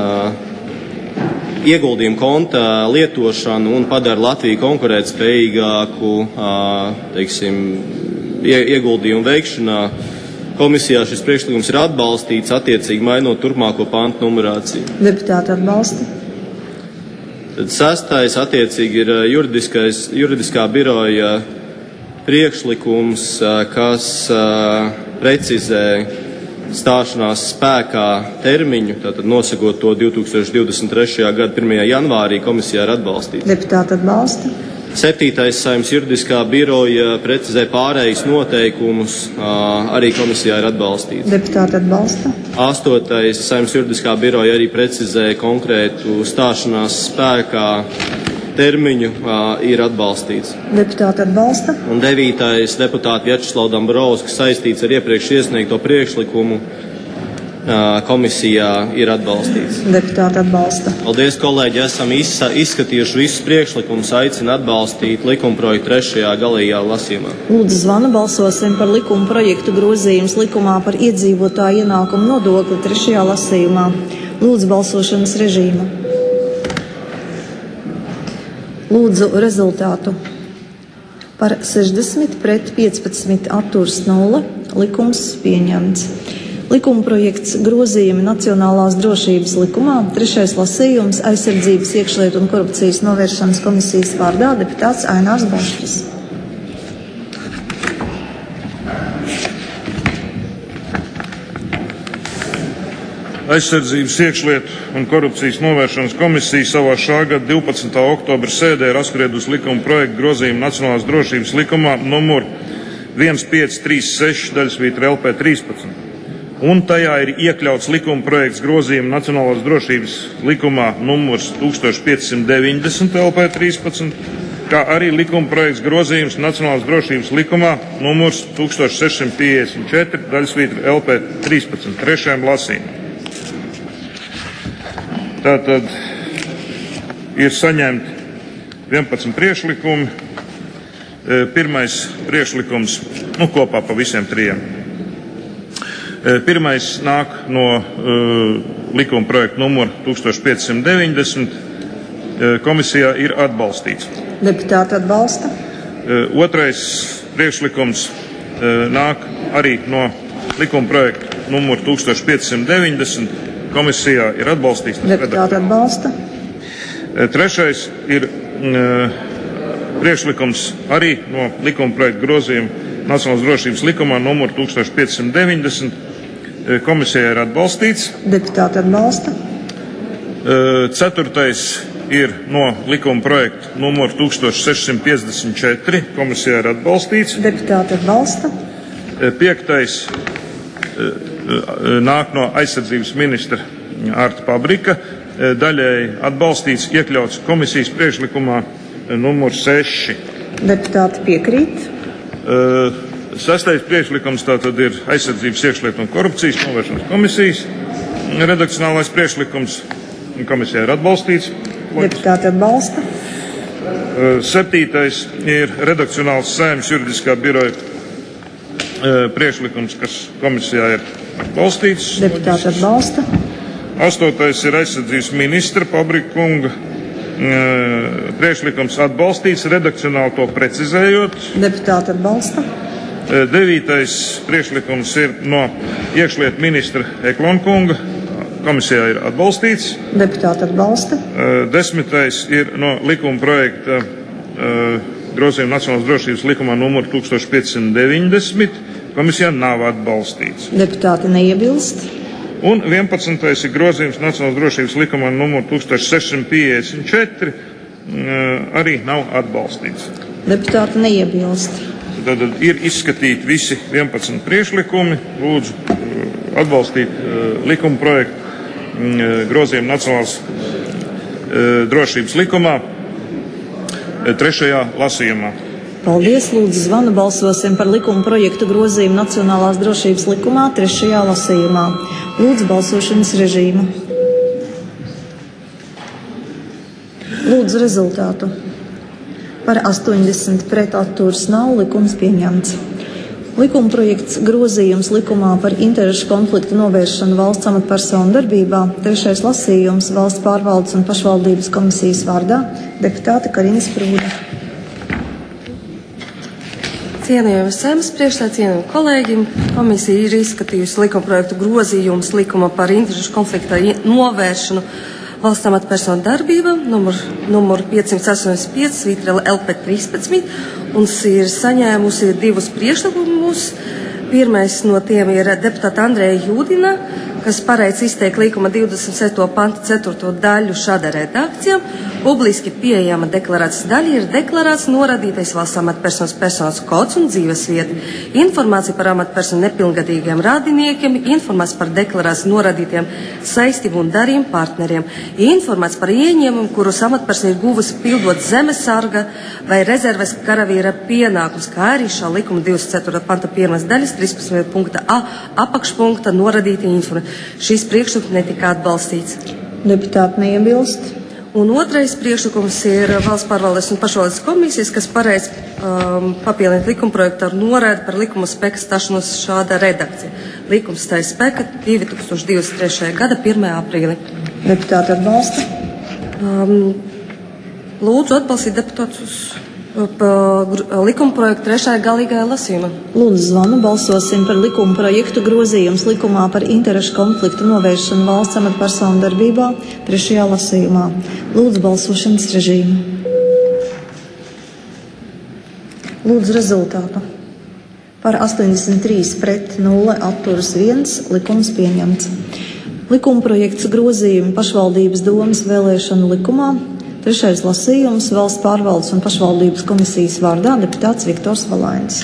uh, ieguldījumu konta lietošanu un padara Latviju konkurētspējīgāku uh, teiksim, ie, ieguldījumu veikšanā. Komisijā šis priekšlikums ir atbalstīts, attiecīgi mainot turpmāko pantu numerāciju. Deputāti atbalsta. Tad sastais attiecīgi ir juridiskā biroja priekšlikums, kas precizē stāšanās spēkā termiņu, tātad nosakot to divtūkstoš divdesmit trešajā gada pirmajā janvārī, komisijā ir atbalstīts. Deputāti atbalsta. Septītais Saeimas juridiskā biroja precizē pārējais noteikumus, arī komisijā ir atbalstīts. Deputāti atbalsta. Astotais Saeimas juridiskā biroja arī precizē konkrētu stāšanās spēkā termiņu, ir atbalstīts. Deputāti atbalsta. Un devītais deputāti Vjačeslava Dombrovska saistīts ar iepriekš iesniegto priekšlikumu, komisijā ir atbalstīts. Deputāti atbalsta. Paldies, kolēģi, esam izskatījuši visus priekšlikumus, aicinu atbalstīt likumprojektu trešajā galīgajā lasījumā. Lūdzu zvanu, balsosim par likuma projektu grozījums likumā par iedzīvotāju ienākumu nodokli trešajā lasījumā. Lūdzu balsošanas režīmu. Lūdzu rezultātu. Par sešdesmit pret piecpadsmit atturs nulle, likums pieņemts. Likuma projekts grozījumi Nacionālās drošības likumā, trešais lasījums aizsardzības iekšlietu un korupcijas novēršanas komisijas vārdā deputāts Ainārs Bašķis. Aizsardzības iekšlietu un korupcijas novēršanas komisija savā šā gada divpadsmitā oktobra sēdē ir apspriedusi likuma projektu grozījumu Nacionālās drošības likumā numur viens pieci trīs seši daļasvītra L P trīspadsmit. Un tajā ir iekļauts likuma projekts grozījuma Nacionālās drošības likumā numurs tūkstoš piecsimt deviņdesmit L P trīspadsmit kā arī likumprojekts grozījums Nacionālās drošības likumā numurs tūkstoš sešsimt piecdesmit četri, daļasvītra L P trīspadsmit, trešajam lasījumam. Tātad ir saņemti vienpadsmit priekšlikumi. Pirmais priekšlikums, nu kopā pa visiem trijiem. Pirmais nāk no uh, likuma projekta numur tūkstoš piecsimt deviņdesmit. Komisijā ir atbalstīts. Deputāti atbalsta. Uh, otrais priekšlikums uh, nāk arī no likuma projekta numur tūkstoš piecsimt deviņdesmit. Komisijā ir atbalstīts. Deputāti atbalsta. Uh, trešais ir uh, priekšlikums arī no likuma projekta grozījuma Nacionālās drošības likumā numur tūkstoš piecsimt deviņdesmit. Komisijā ir atbalstīts. Deputāti atbalsta. Ceturtais ir no likuma projekta numur tūkstoš sešsimt piecdesmit četri. Komisijā ir atbalstīts. Deputāti atbalsta. Piektais nāk no aizsardzības ministra Arta Pabrika. Daļēji atbalstīts, iekļauts komisijas priekšlikumā numur seši. Deputāti piekrīt. Uh, sestais priekšlikums tātad ir aizsardzības iekšlietu un korupcijas novēršanas komisijas redakcionālais priekšlikums. Komisijā ir atbalstīts. Deputāti atbalsta. Uh, septītais ir redakcionāls Saeimas juridiskā biroja uh, priekšlikums, kas komisijā ir atbalstīts. Deputāti atbalsta. Astotais ir aizsardzības ministra Pabrika kunga priekšlikums atbalstīts, redakcionāli to precizējot. Deputāti atbalsta. Devītais priekšlikums ir no iekšlietu ministra Eklona kunga. Komisijā ir atbalstīts. Deputāti atbalsta. Desmitais ir no likuma projekta grozījuma Nacionālās drošības likumā numur tūkstoš piecsimt deviņdesmit. Komisijā nav atbalstīts. Deputāti neiebilst. Un vienpadsmitais ir grozījums Nacionālās drošības likumā numur tūkstoš sešsimt piecdesmit četri, arī nav atbalstīts. Deputāti neiebilst. Tad ir izskatīti visi vienpadsmit priekšlikumi. Lūdzu atbalstīt likuma projektu grozījumu Nacionālās drošības likumā trešajā lasījumā. Paldies, lūdzu zvanu balsosim par likuma projektu grozījumu Nacionālās drošības likumā trešajā lasījumā. Lūdzu balsošanas režīmu. Lūdzu rezultātu. Par astoņdesmit pret atturas nav, likums pieņemts. Likuma projekts grozījums likumā par interešu konfliktu novēršanu valsts amatpersonu darbībā, trešais lasījums valsts pārvaldes un pašvaldības komisijas vārdā, deputāte Karina Sprūde. Cienījami Saeimas priekšsēdētāji, cienījami kolēģi, komisija ir izskatījusi likumprojektu grozījumus likuma par interešu konflikta novēršanu valsts amatpersonu darbība, numur, numur piecsimt astoņdesmit pieci, svītra L P trīspadsmit, un ir saņēmusi divus priekšlikumus. Pirmais no tiem ir deputāta Andreja Jūdina, kas paredz izteikt likuma divdesmit septīto pantu ceturto daļu šāda redakcija. Publiski pieejama deklarācijas daļa ir deklarāts norādītais valsts amatpersonas personas kods un dzīvesvieta, informācija par amatpersonu nepilngadīgiem radiniekiem, informācija par deklarācijas norādītiem saistību un darījumu partneriem, informācija par ieņēmumu, kurus amatpersona ir guvusi pildot zemesarga vai rezerves karavīra pienākums, kā arī šā likuma divdesmit ceturtā panta pirmās daļas trīspadsmitajā punkta A apakšpunkta norādītie informācija. Šīs priekšlikums netika atbalstīts. Deputāti neiebilst. Un otrais priekšlikums ir valsts pārvaldes un pašvaldes komisijas, kas paredz um, papildināt likumprojektu ar norādi par likuma spēka stāšanos šāda redakcija. Likums stājas spēka divi tūkstoši divdesmit trešā gada pirmajā aprīlī. Deputāti atbalsta. Um, lūdzu atbalstīt deputātus likuma projektu trešajā galīgajā lasījumā. Lūdzu zvanu balsosim par likuma projektu grozījums likumā par interešu konfliktu novēršanu valsts amatpersonu darbībā trešajā lasījumā. Lūdzu balsošanas režīmu. Lūdzu rezultātu. Par astoņdesmit trīs pret nulle atturas viens, likums pieņemts. Likuma projekts grozījumi pašvaldības domes vēlēšanu likumā. Trešais lasījums valsts pārvaldes un pašvaldības komisijas vārdā deputāts Viktors Valainis.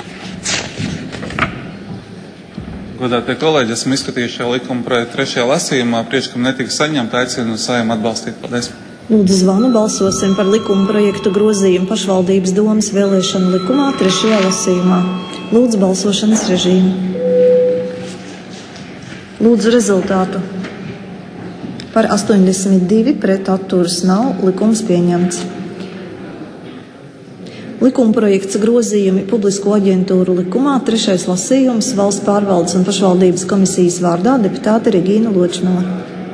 Godātie kolēģi, esam izskatījuši šo likuma projektu trešajā lasījumā. Priekšlikumi netika saņemti, aicinu Saeimu atbalstīt. Paldies. Lūdzu zvanu, balsosim par likuma projektu grozījumu pašvaldības domas vēlēšanu likumā trešajā lasījumā. Lūdzu balsošanas režīmu. Lūdzu rezultātu. Par astoņdesmit divi pret atturas nav, likums pieņemts. Likuma projekts grozījumi publisko aģentūru likumā trešais lasījums valsts pārvaldes un pašvaldības komisijas vārdā deputāte Regīna Ločmele.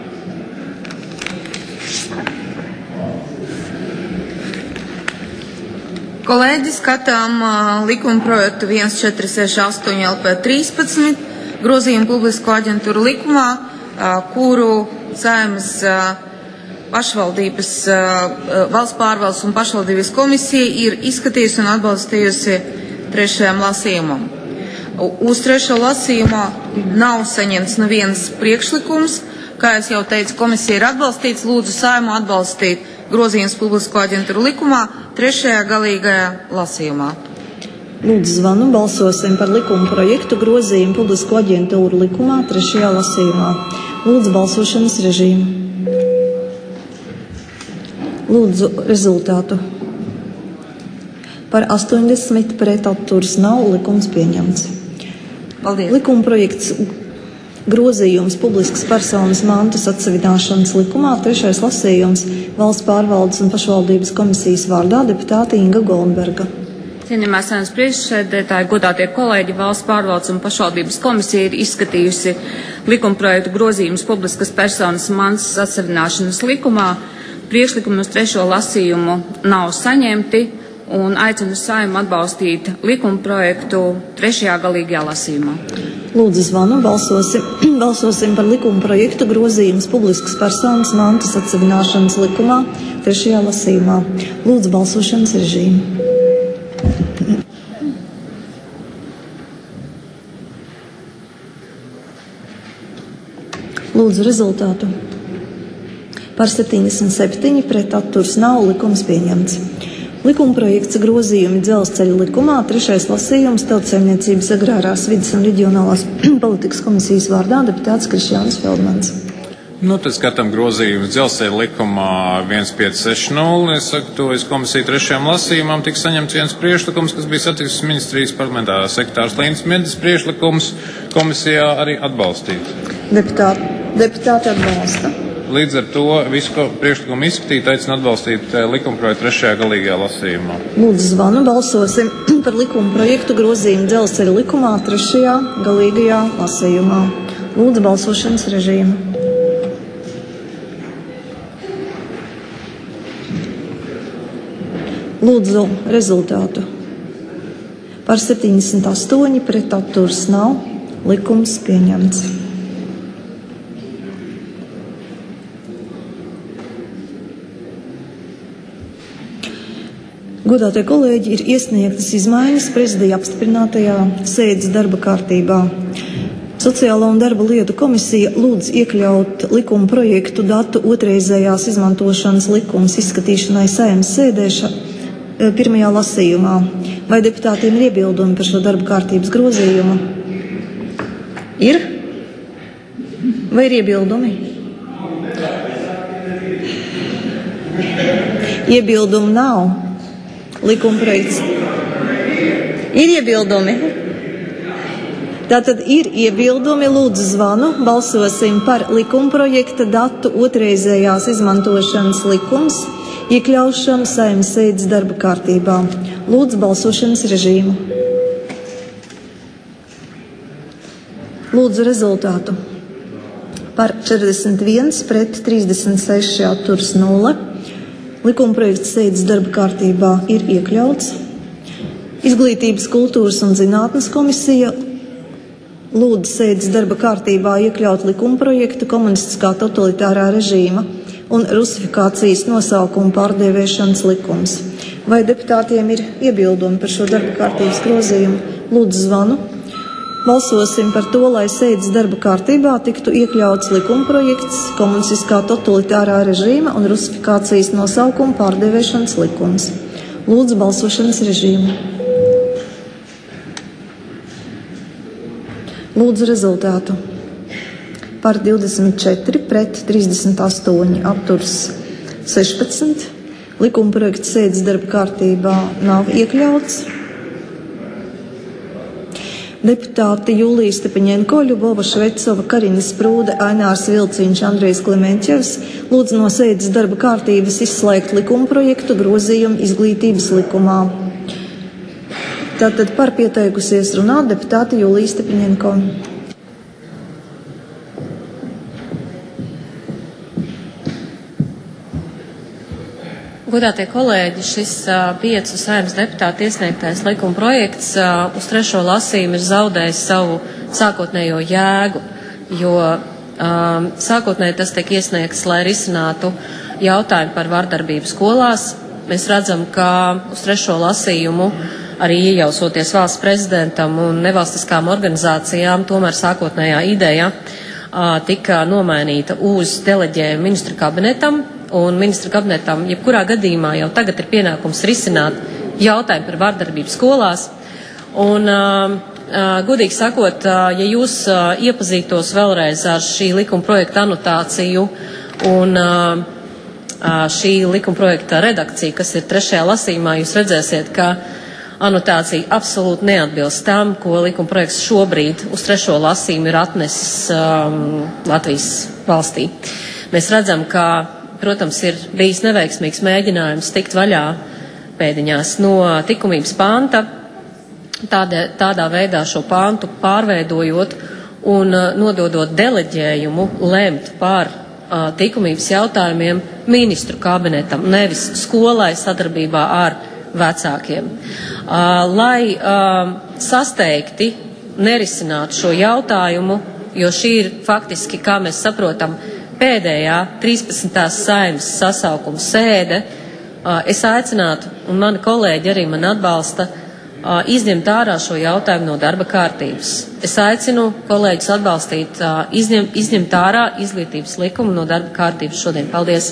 Kolēģi, skatām uh, likuma projektu viens četri seši astoņi L P trīspadsmit, grozījumu publisko aģentūru likumā, uh, kuru Saeimas uh, pašvaldības, uh, valsts pārvaldes un pašvaldības komisija ir izskatījusi un atbalstījusi trešajam lasījumam. Uz trešo lasījumā nav saņemts neviens priekšlikums. Kā es jau teicu, komisija ir atbalstīts. Lūdzu Saeimu atbalstīt grozījums publisko aģentūru likumā trešajā galīgajā lasījumā. Lūdzu zvanu, balsosim par likuma projektu grozījumu publisko aģentūru likumā trešajā lasījumā. Lūdzu balsošanas režīmu. Lūdzu rezultātu. Par astoņdesmit pret atturas nav, likums pieņemts. Paldies. Likuma projekts grozījums publiskas personas mantas atsevināšanas likumā trešais lasījums valsts pārvaldes un pašvaldības komisijas vārdā deputāte Inga Golnberga. Cienījamā Saeimas priekšsēdētāji, godātie kolēģi, valsts pārvaldes un pašvaldības komisija ir izskatījusi likumprojektu grozījumus publiskas personas mantas atsevināšanas likumā. Priekšlikumi uz trešo lasījumu nav saņemti un aicinu Saeimu atbalstīt likumprojektu trešajā galīgajā lasījumā. Lūdzu zvanu, balsosim, balsosim par likuma projektu grozījumus publiskas personas mantas atsevināšanas likumā trešajā lasījumā. Lūdzu balsošanas režīmu. Lūdzu rezultātu. Par septiņdesmit septiņi pret atturas nav, likums pieņemts. Likuma projekts grozījumi dzelzceļa likumā trešais lasījums Tautsaimniecības agrārās vides un reģionālās politikas komisijas vārdā deputāts Krišjānis Feldmans. Nu, tad skatām grozījumus dzelzceļa likumā viens pieci seši nulle. Es sagatavoju komisiju trešajam lasījumam, tika saņemts viens priekšlikums, kas bija satiksmes ministrijas parlamentārā sekretārs Līnas Mendes priekšlikums, komisijā arī atbalstīt. Deputāti, deputāti atbalsta. Līdz ar to visu priekšlikumu izskatīt, aicinu atbalstīt likumprojektu trešajā galīgajā lasījumā. Lūdzu zvanu, balsosim par likuma projektu grozījumu dzelzceļa likumā trešajā galīgajā lasījumā. Lūdzu balsošanas režīmu. Lūdzu rezultātu. Par septiņdesmit astoņi pret atturas nav, likums pieņemts. Godātie kolēģi, ir iesniegtas izmaiņas prezidija apstiprinātajā sēdes darba kārtībā. Sociālo un darba lietu komisija lūdz iekļaut likuma projektu datu otrreizējās izmantošanas likums izskatīšanai Saeimas sēdēša pirmajā lasījumā. Vai deputātiem ir iebildumi par šo darba kārtības grozījumu? Ir? Vai ir iebildumi? Iebildumu nav. Likumprojekts. Ir iebildumi? Tātad ir iebildumi, lūdzu zvanu, balsosim par likumprojekta datu otrreizējās izmantošanas likums, iekļaušanu Saeimas sēdes darba kārtībā. Lūdzu balsošanas režīmu. Lūdzu rezultātu. Par četrdesmit viens pret trīsdesmit seši atturas nulle. Likumprojekts sēdes darba kārtībā ir iekļauts. Izglītības, kultūras un zinātnes komisija lūdz sēdes darba kārtībā iekļaut likumprojektu komunistiskā totalitārā režīma un rusifikācijas nosaukumu pārdēvēšanas likums. Vai deputātiem ir iebildumi par šo darba kārtības grozījumu? Lūdzu zvanu. Balsosim par to, lai sēdes darba kārtībā tiktu iekļauts likumprojekts komunistiskā totalitārā režīma un rusifikācijas nosaukumu pārdēvēšanas likums. Lūdzu balsošanas režīmu. Lūdzu rezultātu. Par divdesmit četri pret trīsdesmit astoņi atturas sešpadsmit. Likumprojekts sēdes darba kārtībā nav iekļauts. Deputāti Julija Stepaņenko, Ļubova Švecova, Karina Sprūde, Ainārs Vilciņš, Andrejs Klementjevs lūdz no sēdes darba kārtības izslēgt likumprojektu grozījumu izglītības likumā. Tātad par pieteikusies runāt deputāti Julija Stepaņenko. Godātie kolēģi, šis uh, piecu Saeimas deputātu iesniegtais likuma projekts uh, uz trešo lasījumu ir zaudējis savu sākotnējo jēgu, jo um, sākotnēji tas tiek iesniegts, lai risinātu jautājumu par vardarbību skolās. Mēs redzam, ka uz trešo lasījumu arī iejausoties valsts prezidentam un nevalstiskām organizācijām, tomēr sākotnējā ideja uh, tika nomainīta uz deleģējumu ministru kabinetam. Un ministra kabinetam jebkurā gadījumā jau tagad ir pienākums risināt jautājumu par vardarbību skolās. Un, uh, uh, godīgi sakot, uh, ja jūs uh, iepazītos vēlreiz ar šī likuma projekta anotāciju un uh, uh, šī likuma projekta redakciju, kas ir trešajā lasījumā, jūs redzēsiet, ka anotācija absolūti neatbilst tam, ko likuma projekts šobrīd uz trešo lasījumu ir atnesis um, Latvijas valstī. Mēs redzam, ka protams, ir bijis neveiksmīgs mēģinājums tikt vaļā pēdiņās no likumības panta, tādā, tādā veidā šo pantu pārveidojot un uh, nododot deleģējumu lemt par uh, likumības jautājumiem ministru kabinetam, nevis skolai sadarbībā ar vecākiem. Uh, lai uh, sasteigti nerisinātu šo jautājumu, jo šī ir faktiski, kā mēs saprotam, pēdējā trīspadsmitās Saeimas sasaukuma sēde, es aicinātu, un mani kolēģi arī man atbalsta, izņemt ārā šo jautājumu no darba kārtības. Es aicinu kolēģus atbalstīt, izņem, izņemt ārā izglītības likumu no darba kārtības šodien. Paldies!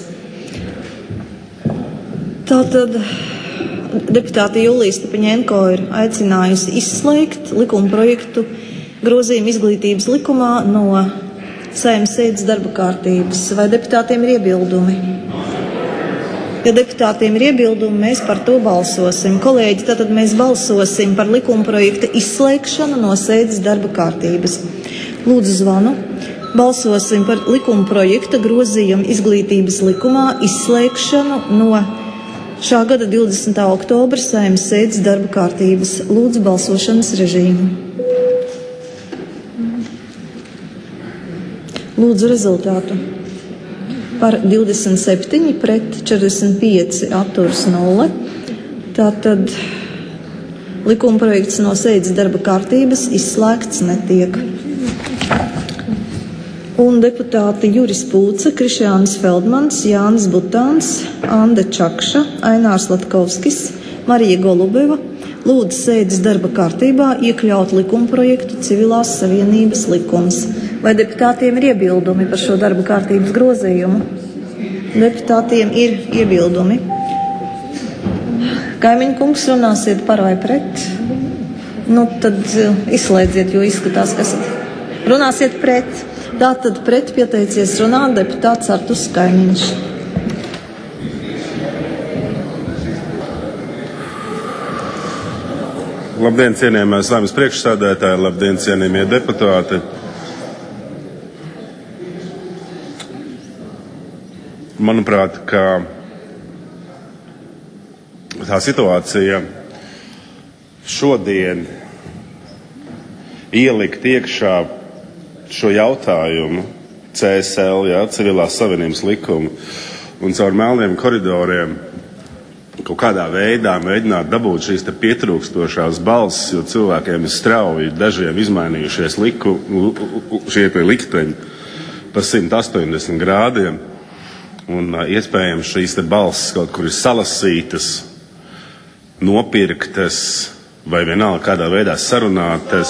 Tātad deputāte Julija Stepaņenko ir aicinājusi izslēgt likuma projektu grozījumu izglītības likumā no Saeimas sēdes darba kārtības. Vai deputātiem ir iebildumi? Ja deputātiem ir iebildumi, mēs par to balsosim. Kolēģi, tātad mēs balsosim par likuma projekta izslēgšanu no sēdes darba kārtības. Lūdzu zvanu. Balsosim par likuma projekta grozījumu izglītības likumā izslēgšanu no šā gada divdesmitā oktobra Saeimas sēdes darba kārtības. Lūdzu balsošanas režīmu. Lūdzu rezultātu. Par divdesmit septiņi pret četrdesmit pieci atturs nulle. Tātad likuma projekts no sēdes darba kārtības izslēgts netiek. Un deputāti Juris Pūce, Krišjānis Feldmans, Jānis Butāns, Ande Čakša, Ainārs Latkovskis, Marija Golubeva lūdzu sēdes darba kārtībā iekļaut likuma projektu Civilās savienības likums. Vai deputātiem ir iebildumi par šo darba kārtības grozījumu? Deputātiem ir iebildumi. Kaimiņu kungs, runāsiet par vai pret? Nu, tad izslēdziet, jo izskatās, ka esat. Runāsiet pret. Tātad pret pieteicies runāt deputāts Artus Kaimiņš. Labdien, cienījamie Saeimas priekšsēdētāji, labdien, cienījamie deputāti. Manuprāt, ka tā situācija šodien ielikt iekšā šo jautājumu C S L, jā, Civilās savienības likumu, un caur melniem koridoriem kaut kādā veidā mēģināt dabūt šīs te pietrūkstošās balsis, jo cilvēkiem ir strauji dažiem izmainījušies liku, šie te likteņi pa simt astoņdesmit grādiem, un iespējams šīs te balsis kaut kur ir salasītas, nopirktas vai vienalga kādā veidā sarunātas.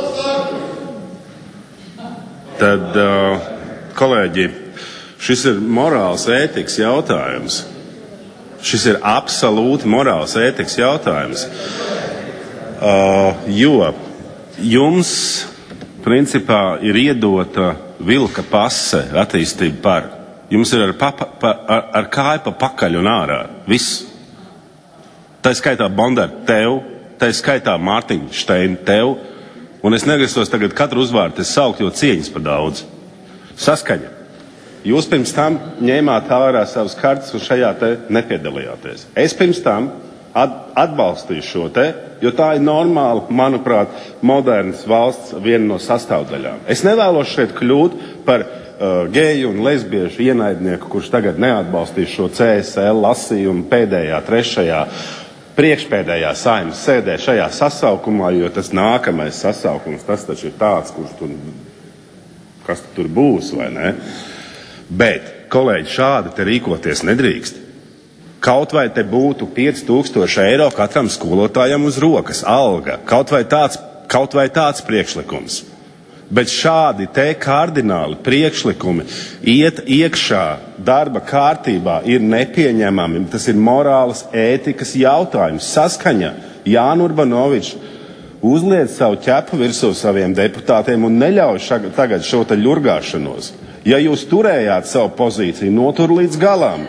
Tad, kolēģi, šis ir morāls ētikas jautājums. Šis ir absolūti morāls ētikas jautājums, uh, jo jums principā ir iedota vilka pase attīstība par jums ir ar, pa, pa, ar, ar kāju pa pakaļ un ārā. Viss. Tā skaitā Bondar tev, tā skaitā Mārtiņa Šteina tev, un es negrasos tagad katru uzvārdu es saukt, jo cieņas par daudz. Saskaņa. Jūs pirms tam ņēmāt ārā savas kartas un šajā te nepiedalījāties. Es pirms tam atbalstīju šo te, jo tā ir normāla, manuprāt, modernas valsts viena no sastāvdaļām. Es nevēlos šeit kļūt par uh, geju un lesbiešu ienaidnieku, kurš tagad neatbalstīs šo C S L lasījumu pēdējā, trešajā, priekšpēdējā Saeimas sēdē šajā sasaukumā, jo tas nākamais sasaukums, tas taču ir tāds, kurš tur, kas tur būs, vai ne? Bet, kolēģi, šādi te rīkoties nedrīkst. Kaut vai te būtu pieci tūkstoši eiro katram skolotājam uz rokas, alga, kaut vai tāds, kaut vai tāds priekšlikums. Bet šādi te kardināli priekšlikumi iet iekšā darba kārtībā ir nepieņemami. Tas ir morālas ētikas jautājums. Saskaņa. Jānis Urbanovičs uzliek savu ķepu virsū saviem deputātiem un neļauj šag, tagad šo te ļurgāšanos. Ja jūs turējāt savu pozīciju, notur līdz galam.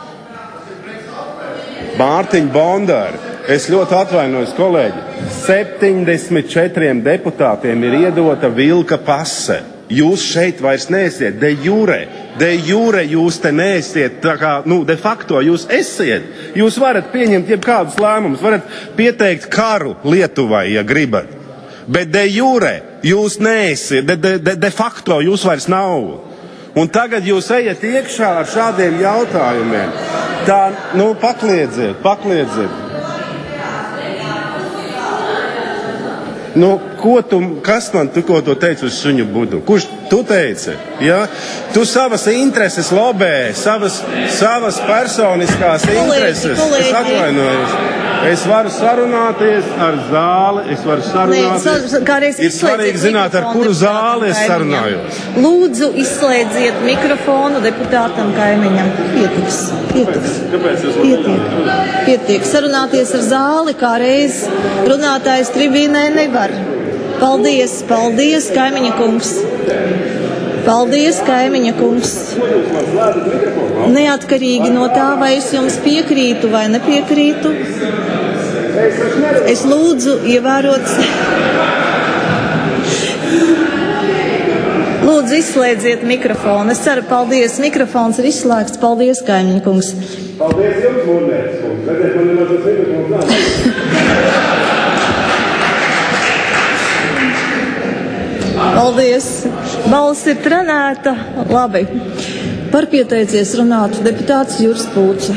Mārtiņa Bondāri, es ļoti atvainojos, kolēģi, septiņdesmit četriem deputātiem ir iedota vilka pase. Jūs šeit vairs neesiet de jure, de jure jūs te neesiet, tā kā, nu, de facto jūs esiet. Jūs varat pieņemt jebkādus lēmumus, varat pieteikt karu Lietuvai, ja gribat. Bet de jure jūs neesiet, de, de, de, de facto jūs vairs nav. Un tagad jūs ejat iekšā ar šādiem jautājumiem. Tā, nu, pakliedziet, pakliedziet. Nu, ko tu, kas man tikko to teici uz suņu budu? Kurš tu teici? Ja? Tu savas intereses lobē, savas, savas personiskās intereses. Kolēģi. Es atvainojos. Es varu sarunāties ar zāli, es varu sarunāties. Nē, ir svarīgi zināt, ar kuru zāli es sarunājos. Lūdzu, izslēdziet mikrofonu deputātam kaimiņam. Pietiks, pietiks. Kāpēc jūs Pietiek, pietiek. Sarunāties ar zāli, kā reiz runātājs tribīnē nevar. Paldies, paldies, kaimiņa kungs. Paldies, kaimiņa kungs. Neatkarīgi no tā, vai es jums piekrītu vai nepiekrītu, es lūdzu ievērot. Lūdzu, izslēdziet mikrofonu. Es ceru, paldies, mikrofons ir izslēgts. Paldies, kaimiņa kungs. Paldies jums, Mūrnēs kungs. Redziet, man nemaz tas mikrofons nav. Paldies. Balss ir trenēta. Labi. Par pieteicies runāt deputāts Juris Pūce.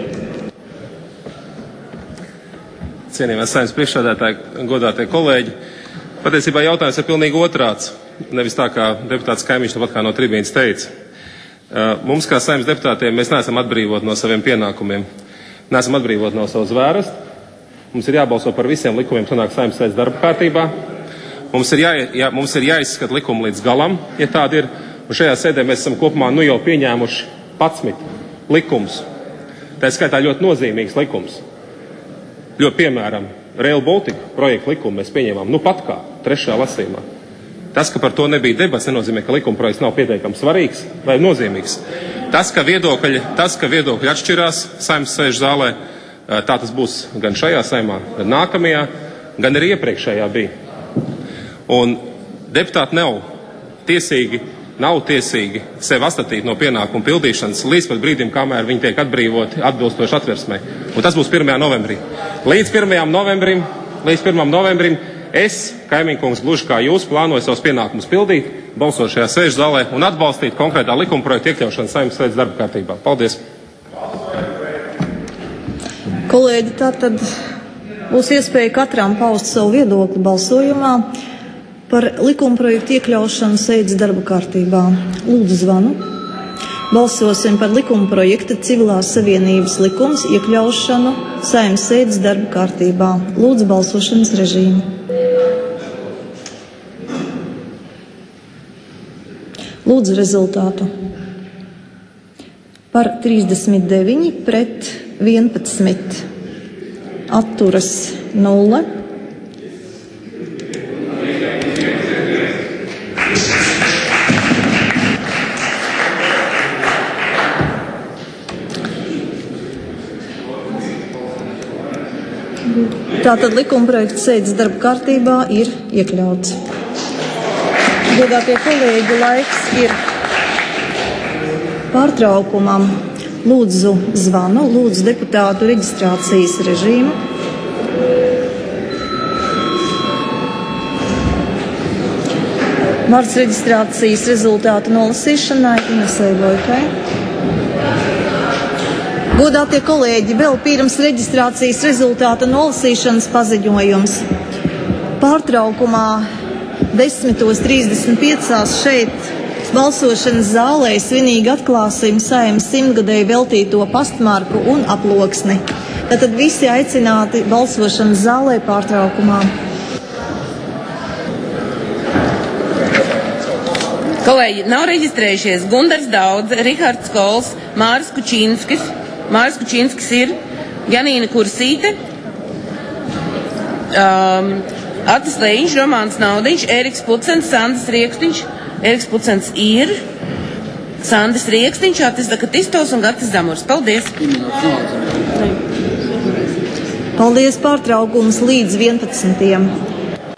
Cienījamās Saeimas priekšsēdētāji, godātie kolēģi. Patiesībā jautājums ir pilnīgi otrāds. Nevis tā, kā deputāts Kaimiņš tāpat kā no tribīnas teica. Mums, kā Saeimas deputātiem, mēs neesam atbrīvot no saviem pienākumiem. Neesam atbrīvot no savas vēras. Mums ir jābalso par visiem likumiem, sanāk Saeimas sēdes darba kārtībā. Mums ir, jā, jā, mums ir jāizskata likumi līdz galam, ja tādi ir. Un šajā sēdē mēs esam kopumā nu jau pieņēmuši padsmit likums. Tā ir skaitā ļoti nozīmīgs likums. Jo, piemēram, Rail Baltica projekta likumu mēs pieņēmām nu pat kā trešajā lasījumā. Tas, ka par to nebija debats, nenozīmē, ka likuma projekts nav pietiekami svarīgs vai nozīmīgs. Tas, ka viedokļi, tas, ka viedokļi atšķirās Saeimas sēžu zālē, tā tas būs gan šajā Saeimā, gan nākamajā, gan arī iepriekšējā bija. Un deputāti nav tiesīgi, nav tiesīgi sevi atstatīt no pienākumu pildīšanas līdz pat brīdim, kamēr viņi tiek atbrīvoti atbilstoši atversmei. Un tas būs pirmajā novembrī. Līdz pirmajam novembrim, līdz pirmajam novembrim es, kaimiņkungs, gluži kā jūs, plānoju savus pienākumus pildīt, balsot šajā sēžu zālē un atbalstīt konkrētā likuma projekta iekļaušanu Saeimas sēdes darba kārtībā. Paldies! Kolēģi, tātad būs iespēja katram paust savu viedokli balsojumā par likumprojektu iekļaušanu sēdes darba kārtībā. Lūdzu zvanu. Balsosim par likumprojekta Civilās savienības likums iekļaušanu Saeimas sēdes darba kārtībā. Lūdzu balsošanas režīmu. Lūdzu rezultātu. Par trīsdesmit deviņi pret vienpadsmit. Atturas nulle. Tātad likumprojekts sēdes darba kārtībā ir iekļauts. Godātie kolēģi, laiks ir pārtraukumam. Lūdzu zvanu, lūdzu deputātu reģistrācijas režīmu. Vārds reģistrācijas rezultātu nolasīšanai Inesei Vojkai. Godātie kolēģi, vēl pirms reģistrācijas rezultāta nolasīšanas paziņojums. Pārtraukumā desmitos trīsdesmit piecās šeit balsošanas zālē svinīgi atklāsim Saeimas simtgadēju veltīto pastmarku un aploksni. Tātad visi aicināti balsošanas zālē pārtraukumā. Kolēģi, nav reģistrējušies Gundars Daudze, Rihards Kols, Māris Kučīnskis. Māris Kučīnskis ir, Janīna Kursīte, um, Atis Lejiņš, Romāns Naudiņš, Ēriks Pucens, Sandis Riekstiņš. Ēriks Pucens ir, Sandis Riekstiņš, Atis Dakatistovs un Gatis Zamurs. Paldies! Paldies, pārtraukums līdz vienpadsmitiem.